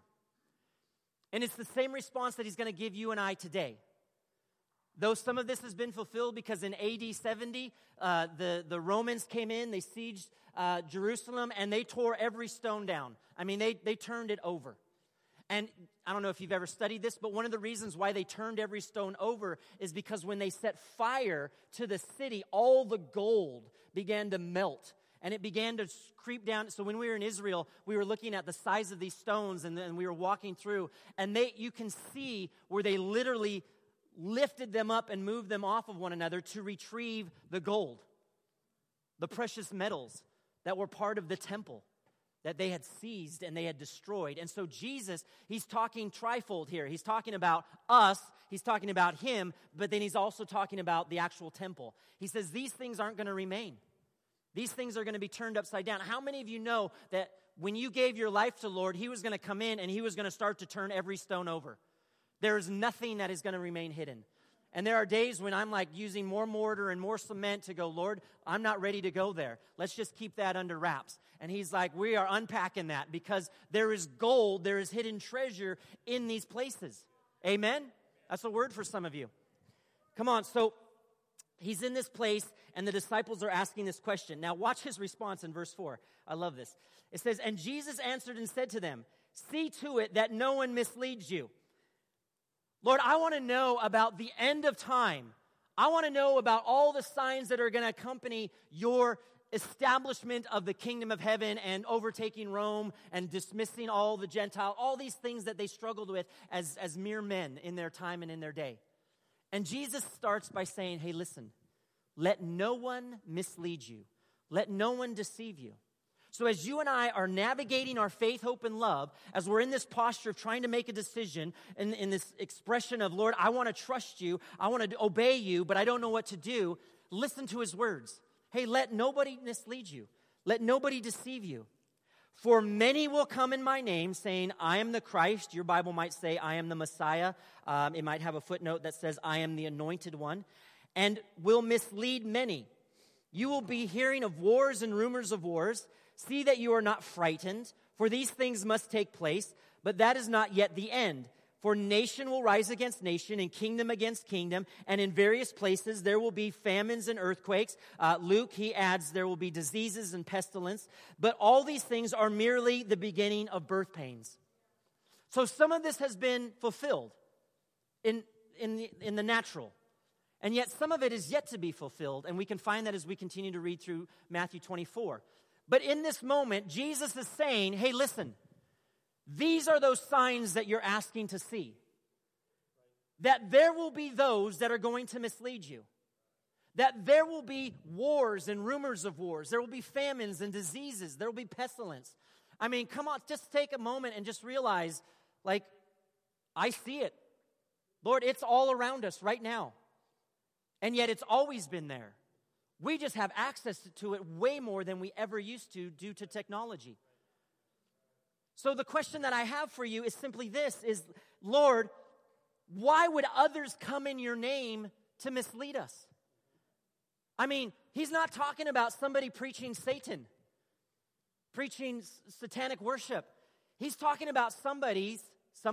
And it's the same response that he's going to give you and I today. Though some of this has been fulfilled because in AD 70, the Romans came in, they sieged Jerusalem, and they tore every stone down. I mean, they turned it over. And I don't know if you've ever studied this, but one of the reasons why they turned every stone over is because when they set fire to the city, all the gold began to melt. And it began to creep down. So when we were in Israel, we were looking at the size of these stones, and then we were walking through. And you can see where they literally lifted them up and moved them off of one another to retrieve the gold, the precious metals that were part of the temple that they had seized and they had destroyed. And so Jesus, he's talking trifold here. He's talking about us, he's talking about him, but then he's also talking about the actual temple. He says these things aren't going to remain. These things are going to be turned upside down. How many of you know that when you gave your life to the Lord, he was going to come in and he was going to start to turn every stone over? There is nothing that is going to remain hidden. And there are days when I'm like using more mortar and more cement to go, Lord, I'm not ready to go there. Let's just keep that under wraps. And he's like, we are unpacking that because there is gold, there is hidden treasure in these places. Amen? That's a word for some of you. Come on, so he's in this place and the disciples are asking this question. Now watch his response in verse 4. I love this. It says, and Jesus answered and said to them, see to it that no one misleads you. Lord, I want to know about the end of time. I want to know about all the signs that are going to accompany your establishment of the kingdom of heaven and overtaking Rome and dismissing all the Gentiles, all these things that they struggled with as mere men in their time and in their day. And Jesus starts by saying, hey, listen, let no one mislead you. Let no one deceive you. So as you and I are navigating our faith, hope, and love, as we're in this posture of trying to make a decision, in this expression of, Lord, I want to trust you, I want to obey you, but I don't know what to do, listen to his words. Hey, let nobody mislead you. Let nobody deceive you. For many will come in my name, saying, I am the Christ. Your Bible might say, I am the Messiah. It might have a footnote that says, I am the anointed one, and will mislead many. You will be hearing of wars and rumors of wars. See that you are not frightened, for these things must take place, but that is not yet the end. For nation will rise against nation, and kingdom against kingdom, and in various places there will be famines and earthquakes. Luke, he adds, there will be diseases and pestilence, but all these things are merely the beginning of birth pains. So some of this has been fulfilled in the natural. And yet some of it is yet to be fulfilled, and we can find that as we continue to read through Matthew 24. But in this moment, Jesus is saying, hey, listen, these are those signs that you're asking to see. That there will be those that are going to mislead you. That there will be wars and rumors of wars. There will be famines and diseases. There will be pestilence. I mean, come on, just take a moment and just realize, like, I see it. Lord, it's all around us right now. And yet it's always been there. We just have access to it way more than we ever used to due to technology. So the question that I have for you is simply this, is, Lord, why would others come in your name to mislead us? I mean, he's not talking about somebody preaching Satan, preaching satanic worship. He's talking about buddies,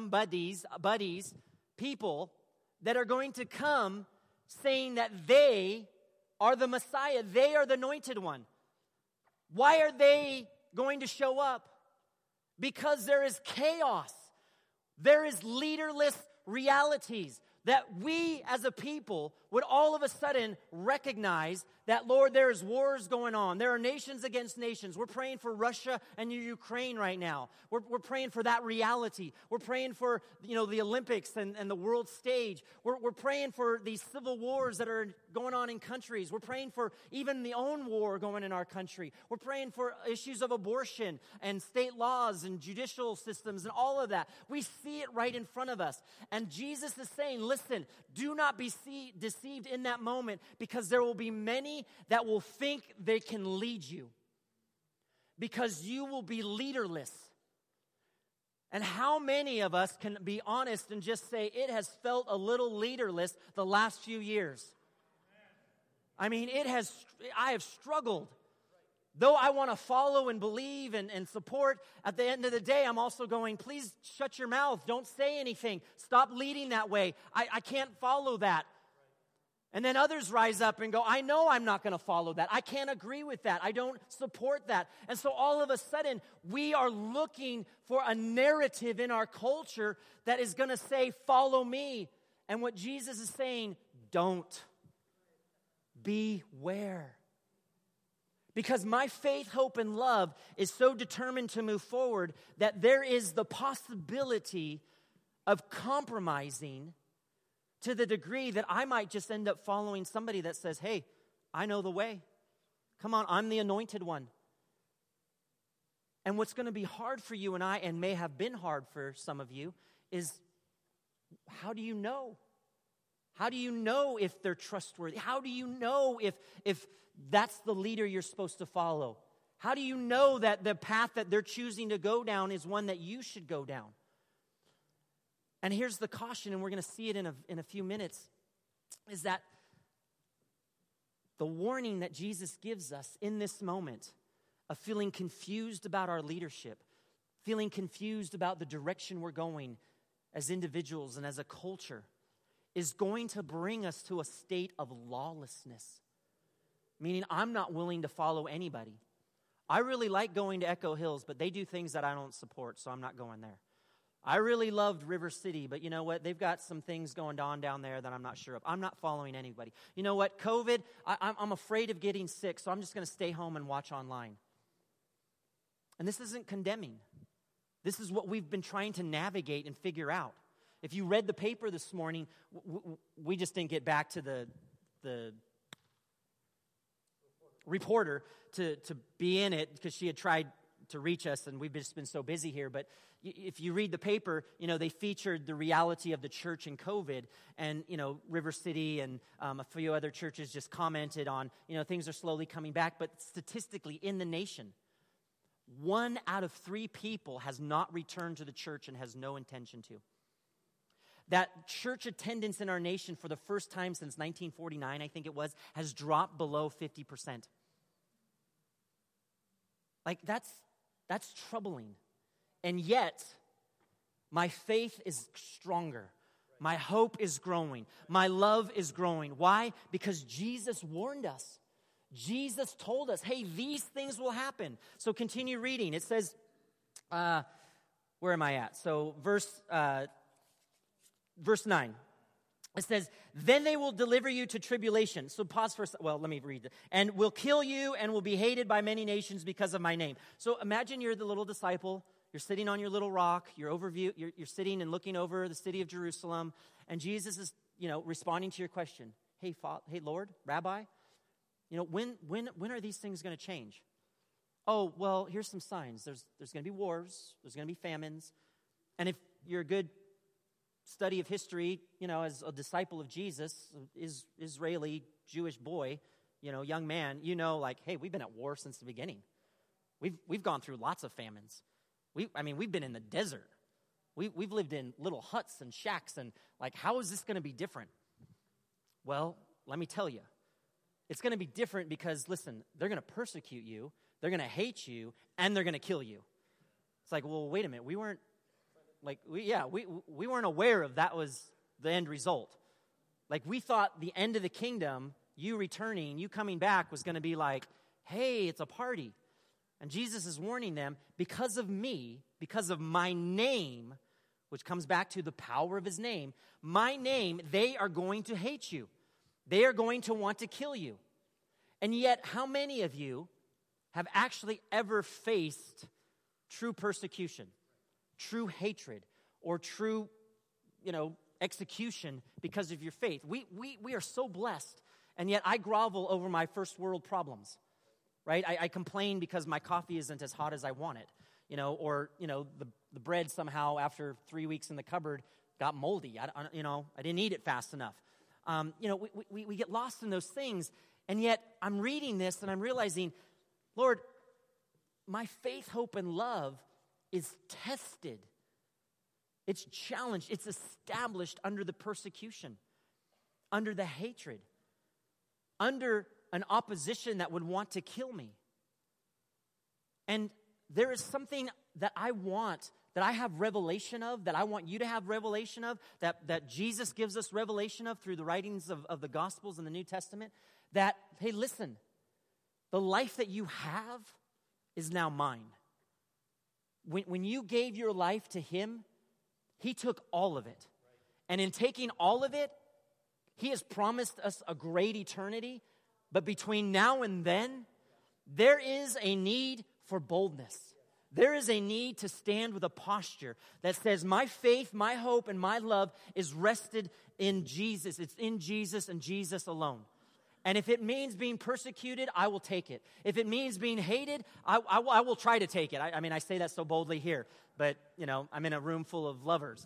people that are going to come saying that they are the Messiah. They are the anointed one. Why are they going to show up? Because there is chaos. There is leaderless realities that we as a people would all of a sudden recognize that, Lord, there is wars going on. There are nations against nations. We're praying for Russia and Ukraine right now. We're praying for that reality. We're praying for, the Olympics and the world stage. We're praying for these civil wars that are going on in countries. We're praying for even the own war going in our country. We're praying for issues of abortion and state laws and judicial systems and all of that. We see it right in front of us. And Jesus is saying, listen, do not be deceived in that moment, because there will be many that will think they can lead you, because you will be leaderless. And how many of us can be honest and just say it has felt a little leaderless the last few years? I mean, I have struggled. Though I want to follow and believe and support, at the end of the day, I'm also going, please shut your mouth. Don't say anything. Stop leading that way. I can't follow that. And then others rise up and go, I know I'm not going to follow that. I can't agree with that. I don't support that. And so all of a sudden, we are looking for a narrative in our culture that is going to say, follow me. And what Jesus is saying, don't. Beware. Because my faith, hope, and love is so determined to move forward that there is the possibility of compromising to the degree that I might just end up following somebody that says, hey, I know the way. Come on, I'm the anointed one. And what's going to be hard for you and I, and may have been hard for some of you, is how do you know? How do you know if they're trustworthy? How do you know if that's the leader you're supposed to follow? How do you know that the path that they're choosing to go down is one that you should go down? And here's the caution, and we're going to see it in a few minutes, is that the warning that Jesus gives us in this moment of feeling confused about our leadership, feeling confused about the direction we're going as individuals and as a culture, is going to bring us to a state of lawlessness. Meaning, I'm not willing to follow anybody. I really like going to Echo Hills, but they do things that I don't support, so I'm not going there. I really loved River City, but you know what? They've got some things going on down there that I'm not sure of. I'm not following anybody. You know what? COVID, I'm afraid of getting sick, so I'm just going to stay home and watch online. And this isn't condemning. This is what we've been trying to navigate and figure out. If you read the paper this morning, we just didn't get back to the reporter to be in it because she had tried to reach us, and we've just been so busy here. But if you read the paper, they featured the reality of the church in COVID, and, River City and a few other churches just commented on, things are slowly coming back. But statistically, in the nation, 1 out of 3 people has not returned to the church and has no intention to. That church attendance in our nation for the first time since 1949, I think it was, has dropped below 50%. Like, that's troubling. And yet, my faith is stronger. My hope is growing. My love is growing. Why? Because Jesus warned us. Jesus told us, hey, these things will happen. So continue reading. It says, where am I at? So verse 9. It says, then they will deliver you to tribulation. So pause for a second. Well, let me read it. And will kill you and will be hated by many nations because of my name. So imagine you're the little disciple. You're sitting on your little rock. You're sitting and looking over the city of Jerusalem. And Jesus is, responding to your question. Hey, Lord, Rabbi, when are these things going to change? Oh, well, here's some signs. There's going to be wars. There's going to be famines. And if you're a good study of history, as a disciple of Jesus, Israeli Jewish boy, young man, hey, we've been at war since the beginning. We've gone through lots of famines. We've been in the desert. We've lived in little huts and shacks, and how is this going to be different? Well, let me tell you, it's going to be different because, listen, they're going to persecute you, they're going to hate you, and they're going to kill you. It's like, well, wait a minute, we weren't aware of that was the end result. We thought the end of the kingdom, you returning, you coming back, was going to be like, hey, it's a party. And Jesus is warning them, because of me, because of my name, which comes back to the power of his name, my name, they are going to hate you. They are going to want to kill you. And yet, how many of you have actually ever faced true persecution, true hatred, or true, execution because of your faith? We are so blessed, and yet I grovel over my first world problems, right? I complain because my coffee isn't as hot as I want it, or the bread somehow after 3 weeks in the cupboard got moldy. I didn't eat it fast enough. We get lost in those things, and yet I'm reading this and I'm realizing, Lord, my faith, hope, and love is tested. It's challenged. It's established under the persecution, under the hatred, under an opposition that would want to kill me. And there is something that I want, that I have revelation of, that I want you to have revelation of, that Jesus gives us revelation of through the writings of the Gospels and the New Testament, that, hey, listen, the life that you have is now mine. When you gave your life to him, he took all of it. And in taking all of it, he has promised us a great eternity. But between now and then, there is a need for boldness. There is a need to stand with a posture that says, my faith, my hope, and my love is rested in Jesus. It's in Jesus and Jesus alone. And if it means being persecuted, I will take it. If it means being hated, I will try to take it. I say that so boldly here, but, I'm in a room full of lovers.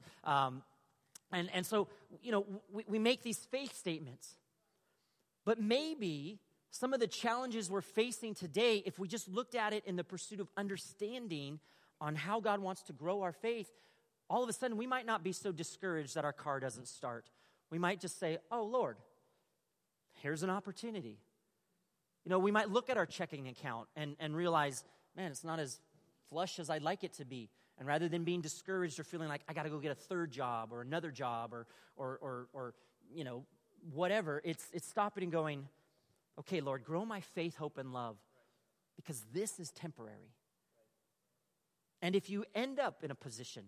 And so, we make these faith statements. But maybe some of the challenges we're facing today, if we just looked at it in the pursuit of understanding on how God wants to grow our faith, all of a sudden we might not be so discouraged that our car doesn't start. We might just say, oh, Lord, here's an opportunity. We might look at our checking account and realize, man, it's not as flush as I'd like it to be. And rather than being discouraged or feeling like I got to go get a third job or another job or whatever, it's stopping and going, okay, Lord, grow my faith, hope, and love, because this is temporary. And if you end up in a position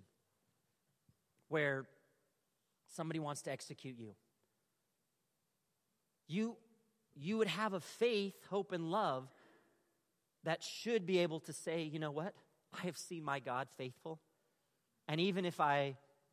where somebody wants to execute you, you would have a faith, hope, and love that should be able to say, you know what? I have seen my God faithful. And even if I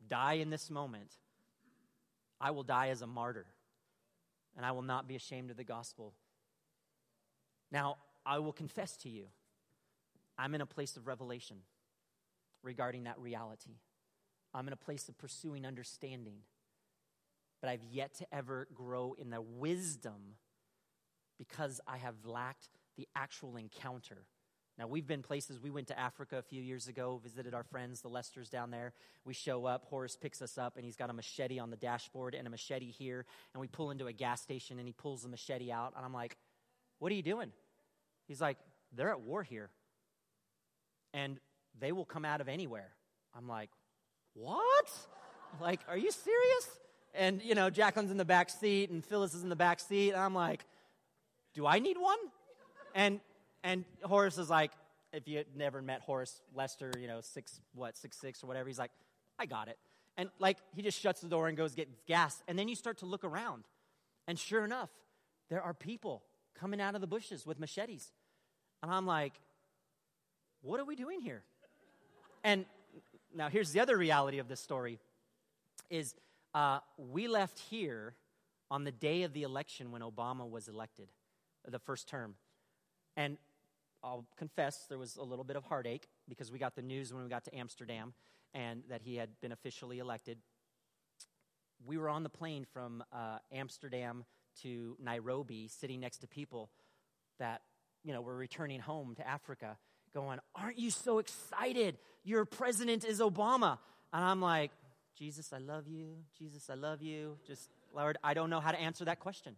die in this moment, I will die as a martyr, and I will not be ashamed of the gospel. Now, I will confess to you, I'm in a place of revelation regarding that reality. I'm in a place of pursuing understanding, but I've yet to ever grow in the wisdom because I have lacked the actual encounter. Now, we've been places. We went to Africa a few years ago, visited our friends, the Lesters down there. We show up, Horace picks us up, and he's got a machete on the dashboard and a machete here, and we pull into a gas station, and he pulls the machete out, and I'm like, what are you doing? He's like, they're at war here, and they will come out of anywhere. I'm like, what? Like, are you serious? And, Jacqueline's in the back seat, and Phyllis is in the back seat, and I'm like, do I need one? And Horace is like, if you had never met Horace Lester, 6'6" or whatever, he's like, I got it. And he just shuts the door and goes get gas. And then you start to look around. And sure enough, there are people coming out of the bushes with machetes. And I'm like, what are we doing here? And now here's the other reality of this story is we left here on the day of the election when Obama was elected, the first term. And I'll confess there was a little bit of heartache because we got the news when we got to Amsterdam and that he had been officially elected. We were on the plane from Amsterdam to Nairobi sitting next to people that, were returning home to Africa going, aren't you so excited? Your president is Obama. And I'm like, Jesus, I love you. Jesus, I love you. Just, Lord, I don't know how to answer that question.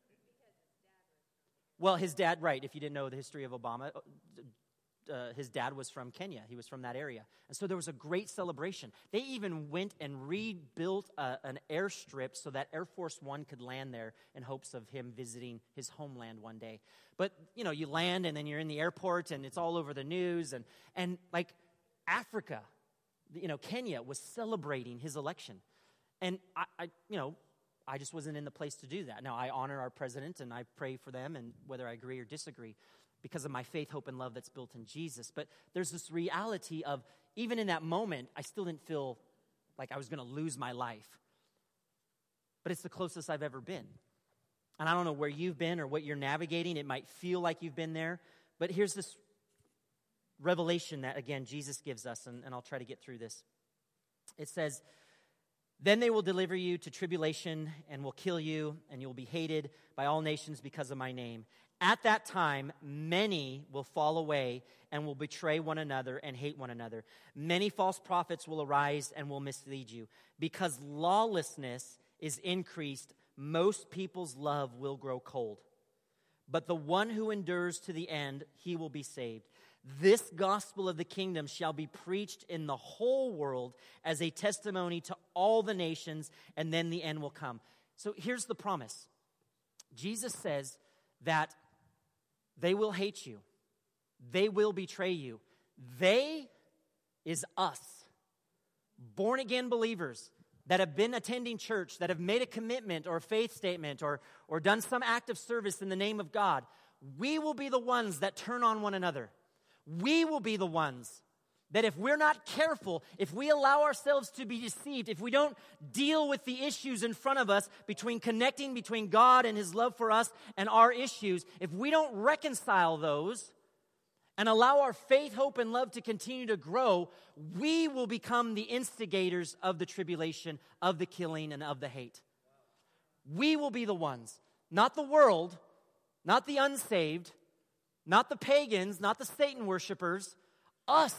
Well, his dad, right, if you didn't know the history of Obama, his dad was from Kenya. He was from that area. And so there was a great celebration. They even went and rebuilt an airstrip so that Air Force One could land there in hopes of him visiting his homeland one day. But, you land and then you're in the airport and it's all over the news. And like Africa, Kenya was celebrating his election. And I just wasn't in the place to do that. Now, I honor our president, and I pray for them, and whether I agree or disagree, because of my faith, hope, and love that's built in Jesus. But there's this reality of, even in that moment, I still didn't feel like I was going to lose my life. But it's the closest I've ever been. And I don't know where you've been or what you're navigating. It might feel like you've been there. But here's this revelation that, again, Jesus gives us, and I'll try to get through this. It says, then they will deliver you to tribulation and will kill you, and you will be hated by all nations because of my name. At that time, many will fall away and will betray one another and hate one another. Many false prophets will arise and will mislead you. Because lawlessness is increased, most people's love will grow cold. But the one who endures to the end, he will be saved. This gospel of the kingdom shall be preached in the whole world as a testimony to all the nations, and then the end will come. So here's the promise. Jesus says that they will hate you. They will betray you. They is us, born-again believers that have been attending church, that have made a commitment or a faith statement or done some act of service in the name of God. We will be the ones that turn on one another. We will be the ones that if we're not careful, if we allow ourselves to be deceived, if we don't deal with the issues in front of us connecting between God and His love for us and our issues, if we don't reconcile those and allow our faith, hope, and love to continue to grow, we will become the instigators of the tribulation, of the killing, and of the hate. We will be the ones, not the world, not the unsaved, not the pagans, not the Satan worshipers, us.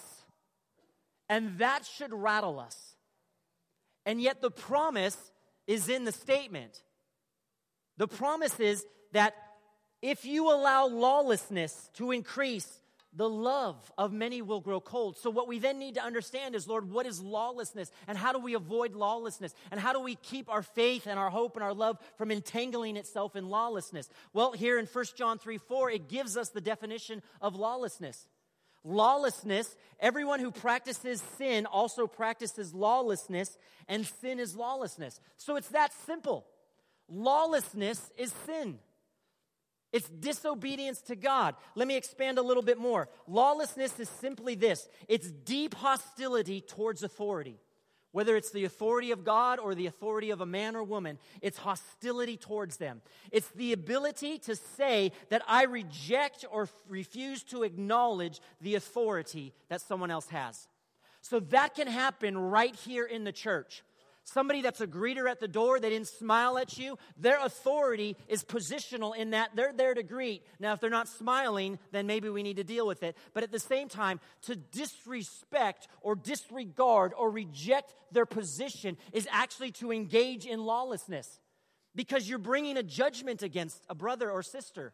And that should rattle us. And yet the promise is in the statement. The promise is that if you allow lawlessness to increase, the love of many will grow cold. So what we then need to understand is, Lord, what is lawlessness? And how do we avoid lawlessness? And how do we keep our faith and our hope and our love from entangling itself in lawlessness? Well, here in 1 John 3:4, it gives us the definition of lawlessness. Lawlessness, everyone who practices sin also practices lawlessness, and sin is lawlessness. So it's that simple. Lawlessness is sin. It's disobedience to God. Let me expand a little bit more. Lawlessness is simply this. It's deep hostility towards authority. Whether it's the authority of God or the authority of a man or woman, it's hostility towards them. It's the ability to say that I reject or refuse to acknowledge the authority that someone else has. So that can happen right here in the church. Somebody that's a greeter at the door, they didn't smile at you, their authority is positional in that they're there to greet. Now, if they're not smiling, then maybe we need to deal with it. But at the same time, to disrespect or disregard or reject their position is actually to engage in lawlessness, because you're bringing a judgment against a brother or sister.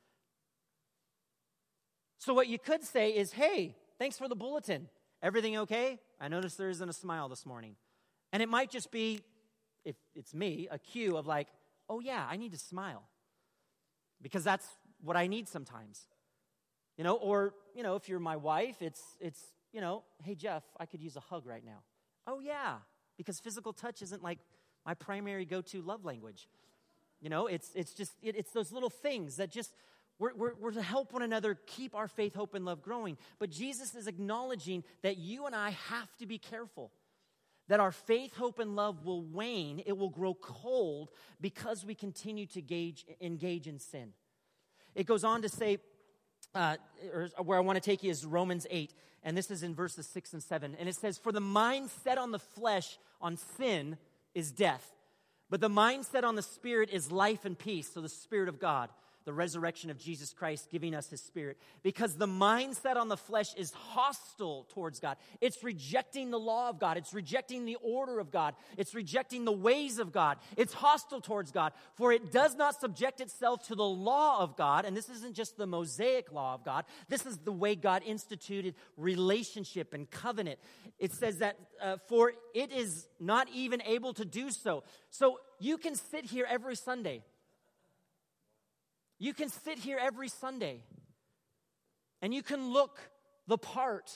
So what you could say is, hey, thanks for the bulletin. Everything okay? I noticed there isn't a smile this morning. And it might just be, if it's me, a cue of like, oh yeah, I need to smile. Because that's what I need sometimes. Or, if you're my wife, it's hey Jeff, I could use a hug right now. Oh yeah, because physical touch isn't like my primary go-to love language. It's those little things that just, we're to help one another keep our faith, hope, and love growing. But Jesus is acknowledging that you and I have to be careful. That our faith, hope, and love will wane. It will grow cold because we continue to engage in sin. It goes on to say, where I want to take you is Romans 8. And this is in verses 6 and 7. And it says, for the mind set on the flesh, on sin, is death. But the mind set on the Spirit is life and peace. So the Spirit of God, the resurrection of Jesus Christ giving us His Spirit. Because the mindset on the flesh is hostile towards God. It's rejecting the law of God. It's rejecting the order of God. It's rejecting the ways of God. It's hostile towards God. For it does not subject itself to the law of God. And this isn't just the Mosaic law of God. This is the way God instituted relationship and covenant. It says that for it is not even able to do so. So you can sit here every Sunday. You can sit here every Sunday and you can look the part.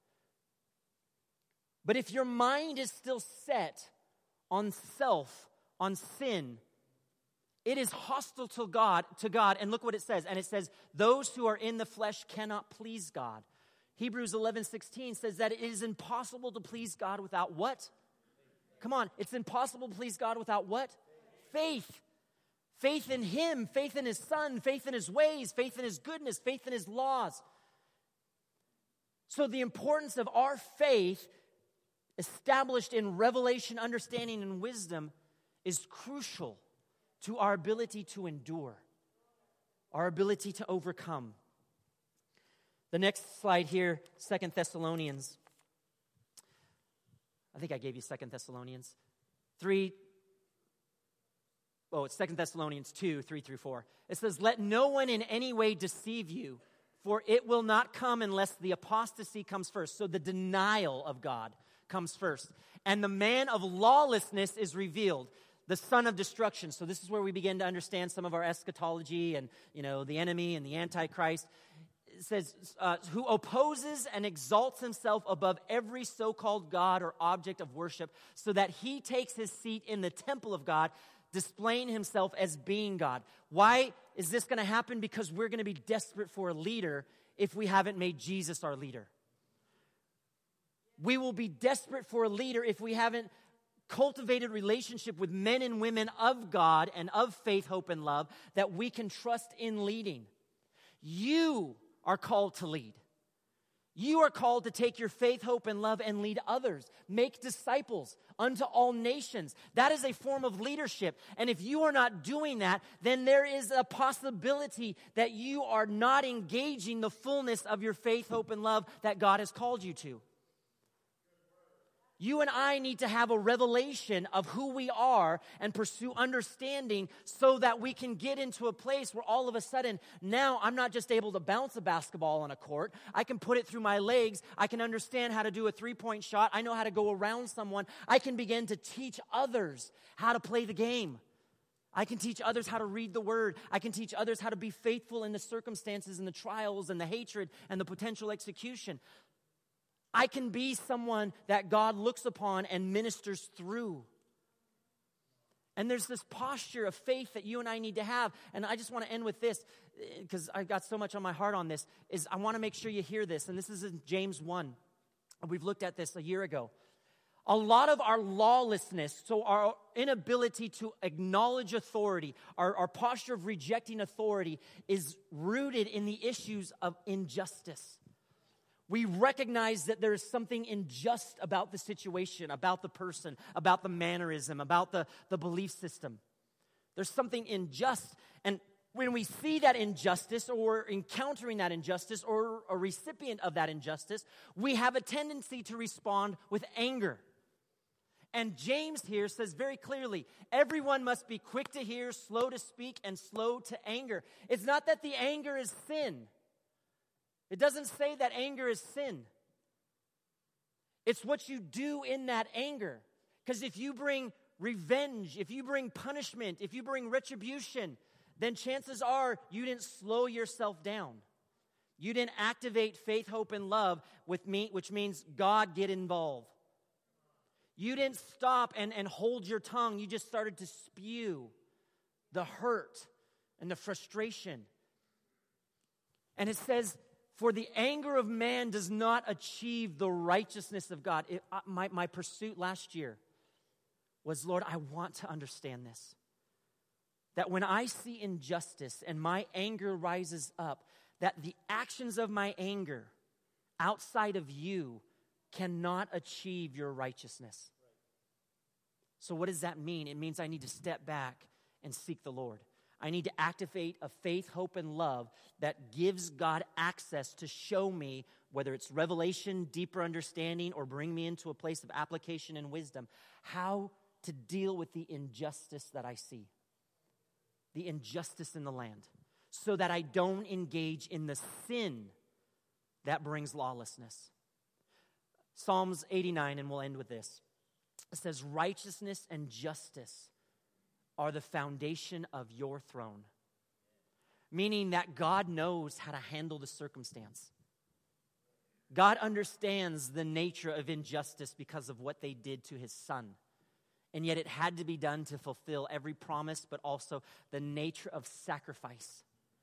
But if your mind is still set on self, on sin, it is hostile to God. And look what it says. And it says, those who are in the flesh cannot please God. Hebrews 11:16 says that it is impossible to please God without what? Come on, it's impossible to please God without what? Faith. Faith in Him, faith in His Son, faith in His ways, faith in His goodness, faith in His laws. So the importance of our faith, established in revelation, understanding, and wisdom, is crucial to our ability to endure, our ability to overcome. The next slide here, 2 Thessalonians. I think I gave you 2 Thessalonians 3. Oh, it's 2 Thessalonians 2, 3 through 4. It says, let no one in any way deceive you, for it will not come unless the apostasy comes first. So the denial of God comes first. And the man of lawlessness is revealed, the son of destruction. So this is where we begin to understand some of our eschatology and, the enemy and the Antichrist. It says, who opposes and exalts himself above every so-called God or object of worship, so that he takes his seat in the temple of God, displaying himself as being God. Why is this going to happen? Because we're going to be desperate for a leader if we haven't made Jesus our leader. We will be desperate for a leader if we haven't cultivated relationship with men and women of God and of faith, hope, and love that we can trust in leading. You are called to lead. You are called to take your faith, hope, and love and lead others. Make disciples unto all nations. That is a form of leadership. And if you are not doing that, then there is a possibility that you are not engaging the fullness of your faith, hope, and love that God has called you to. You and I need to have a revelation of who we are and pursue understanding so that we can get into a place where all of a sudden, now I'm not just able to bounce a basketball on a court. I can put it through my legs. I can understand how to do a three-point shot. I know how to go around someone. I can begin to teach others how to play the game. I can teach others how to read the word. I can teach others how to be faithful in the circumstances and the trials and the hatred and the potential execution. I can be someone that God looks upon and ministers through. And there's this posture of faith that you and I need to have. And I just want to end with this, because I've got so much on my heart on this, is I want to make sure you hear this. And this is in James 1. We've looked at this a year ago. A lot of our lawlessness, so our inability to acknowledge authority, our posture of rejecting authority is rooted in the issues of injustice. We recognize that there is something unjust about the situation, about the person, about the mannerism, about the belief system. There's something unjust. And when we see that injustice or encountering that injustice or a recipient of that injustice, we have a tendency to respond with anger. And James here says very clearly, everyone must be quick to hear, slow to speak, and slow to anger. It's not that the anger is sin. It doesn't say that anger is sin. It's what you do in that anger. Because if you bring revenge, if you bring punishment, if you bring retribution, then chances are you didn't slow yourself down. You didn't activate faith, hope, and love with me, which means God get involved. You didn't stop and hold your tongue. You just started to spew the hurt and the frustration. And it says, for the anger of man does not achieve the righteousness of God. My pursuit last year was, Lord, I want to understand this. That when I see injustice and my anger rises up, that the actions of my anger outside of you cannot achieve your righteousness. So what does that mean? It means I need to step back and seek the Lord. I need to activate a faith, hope, and love that gives God access to show me, whether it's revelation, deeper understanding, or bring me into a place of application and wisdom, how to deal with the injustice that I see. The injustice in the land. So that I don't engage in the sin that brings lawlessness. Psalms 89, and we'll end with this. It says, righteousness and justice are the foundation of your throne. Meaning that God knows how to handle the circumstance. God understands the nature of injustice because of what they did to his son. And yet it had to be done to fulfill every promise, but also the nature of sacrifice.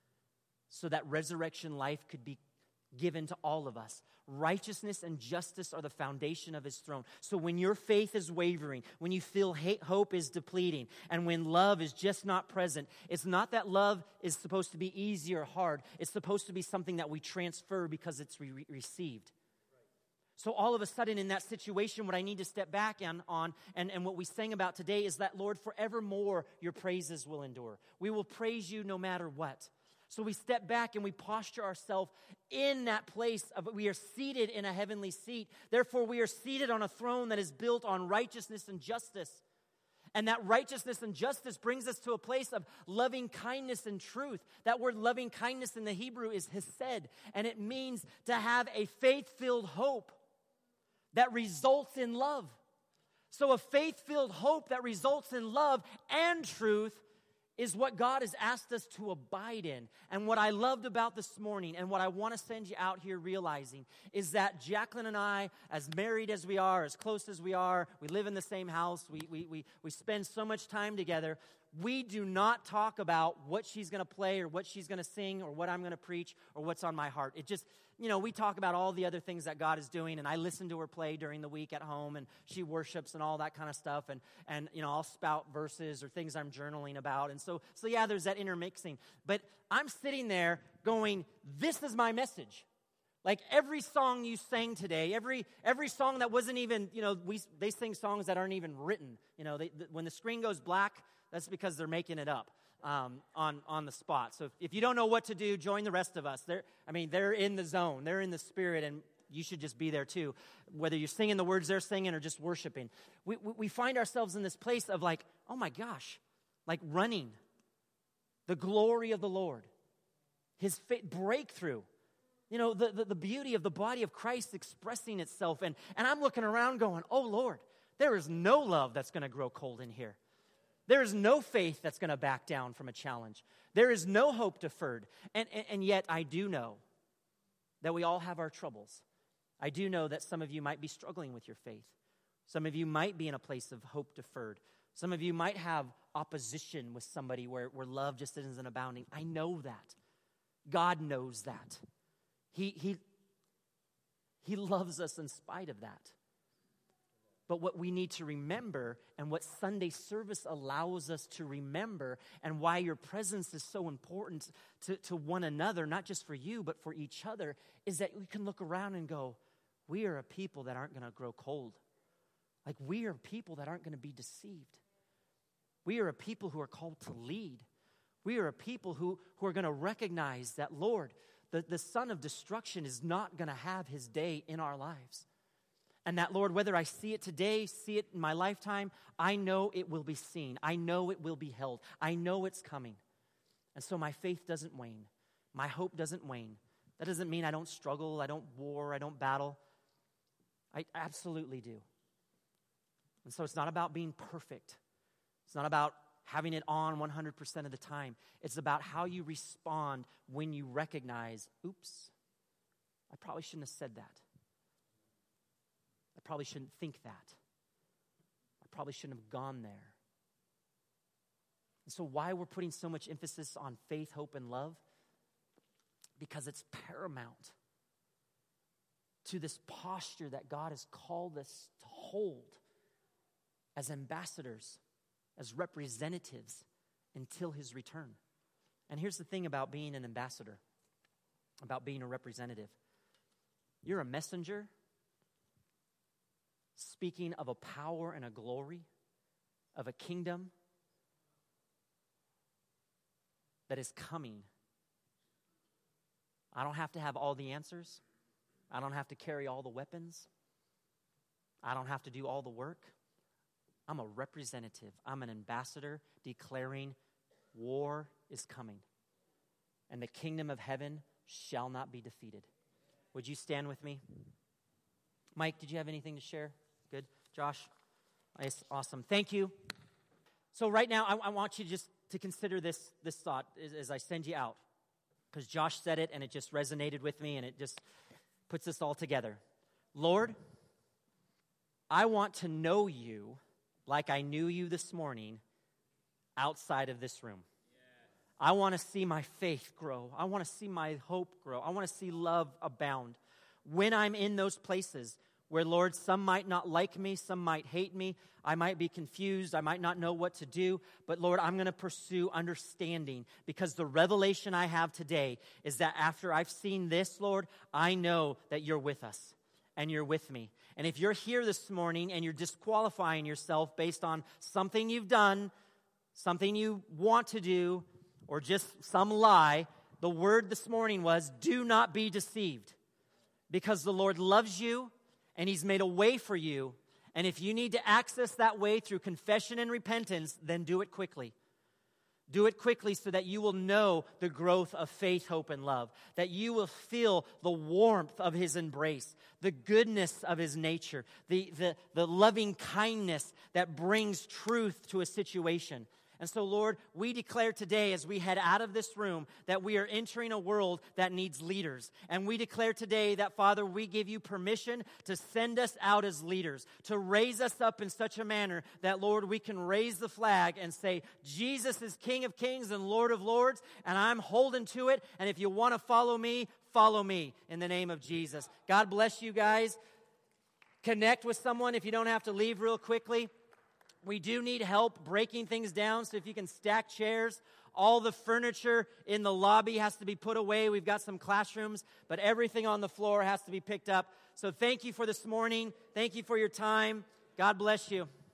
So that resurrection life could be given to all of us. Righteousness and justice are the foundation of his throne. So when your faith is wavering, when you feel hope is depleting, and when love is just not present, it's not that love is supposed to be easy or hard. It's supposed to be something that we transfer because it's received. So all of a sudden in that situation, what I need to step back on and what we sang about today is that, Lord, forevermore your praises will endure. We will praise you no matter what. So we step back and we posture ourselves in that place of we are seated in a heavenly seat. Therefore, we are seated on a throne that is built on righteousness and justice. And that righteousness and justice brings us to a place of loving kindness and truth. That word loving kindness in the Hebrew is hesed, and it means to have a faith-filled hope that results in love. So a faith-filled hope that results in love and truth is what God has asked us to abide in. And what I loved about this morning and what I want to send you out here realizing is that Jacqueline and I, as married as we are, as close as we are, we live in the same house, we spend so much time together, we do not talk about what she's going to play or what she's going to sing or what I'm going to preach or what's on my heart. It just, we talk about all the other things that God is doing, and I listen to her play during the week at home, and she worships and all that kind of stuff, and I'll spout verses or things I'm journaling about, and so yeah, there's that intermixing. But I'm sitting there going, this is my message. Like every song you sang today, every song that wasn't even, they sing songs that aren't even written. When the screen goes black, that's because they're making it up on the spot. So if you don't know what to do, join the rest of us. They're in the zone. They're in the spirit, and you should just be there too. Whether you're singing the words they're singing or just worshiping. We find ourselves in this place of like, oh my gosh, like running. The glory of the Lord. His breakthrough. The beauty of the body of Christ expressing itself. And I'm looking around going, oh Lord, there is no love that's going to grow cold in here. There is no faith that's going to back down from a challenge. There is no hope deferred. And yet I do know that we all have our troubles. I do know that some of you might be struggling with your faith. Some of you might be in a place of hope deferred. Some of you might have opposition with somebody where love just isn't abounding. I know that. God knows that. He loves us in spite of that. But what we need to remember, and what Sunday service allows us to remember, and why your presence is so important to one another, not just for you, but for each other, is that we can look around and go, we are a people that aren't going to grow cold. Like, we are people that aren't going to be deceived. We are a people who are called to lead. We are a people who are going to recognize that, Lord, the son of destruction is not going to have his day in our lives. And that, Lord, whether I see it today, see it in my lifetime, I know it will be seen. I know it will be held. I know it's coming. And so my faith doesn't wane. My hope doesn't wane. That doesn't mean I don't struggle, I don't war, I don't battle. I absolutely do. And so it's not about being perfect. It's not about having it on 100% of the time. It's about how you respond when you recognize, oops, I probably shouldn't have said that. I probably shouldn't think that. I probably shouldn't have gone there. And so why we're putting so much emphasis on faith, hope, and love? Because it's paramount to this posture that God has called us to hold as ambassadors, as representatives until his return. And here's the thing about being an ambassador, about being a representative. You're a messenger speaking of a power and a glory of a kingdom that is coming. I don't have to have all the answers. I don't have to carry all the weapons. I don't have to do all the work. I'm a representative. I'm an ambassador declaring war is coming. And the kingdom of heaven shall not be defeated. Would you stand with me? Mike, did you have anything to share? Good. Josh? Nice. Awesome. Thank you. So right now, I want you just to consider this thought as I send you out. Because Josh said it, and it just resonated with me, and it just puts us all together. Lord, I want to know you like I knew you this morning outside of this room. I want to see my faith grow. I want to see my hope grow. I want to see love abound. When I'm in those places where, Lord, some might not like me, some might hate me, I might be confused, I might not know what to do, but Lord, I'm going to pursue understanding, because the revelation I have today is that after I've seen this, Lord, I know that you're with us and you're with me. And if you're here this morning and you're disqualifying yourself based on something you've done, something you want to do, or just some lie, the word this morning was, do not be deceived, because the Lord loves you and he's made a way for you. And if you need to access that way through confession and repentance, then do it quickly. Do it quickly so that you will know the growth of faith, hope, and love. That you will feel the warmth of his embrace, the goodness of his nature, the loving kindness that brings truth to a situation. And so, Lord, we declare today as we head out of this room that we are entering a world that needs leaders. And we declare today that, Father, we give you permission to send us out as leaders, to raise us up in such a manner that, Lord, we can raise the flag and say, Jesus is King of Kings and Lord of Lords, and I'm holding to it. And if you want to follow me in the name of Jesus. God bless you guys. Connect with someone if you don't have to leave real quickly. We do need help breaking things down, so if you can stack chairs. All the furniture in the lobby has to be put away. We've got some classrooms, but everything on the floor has to be picked up. So thank you for this morning. Thank you for your time. God bless you.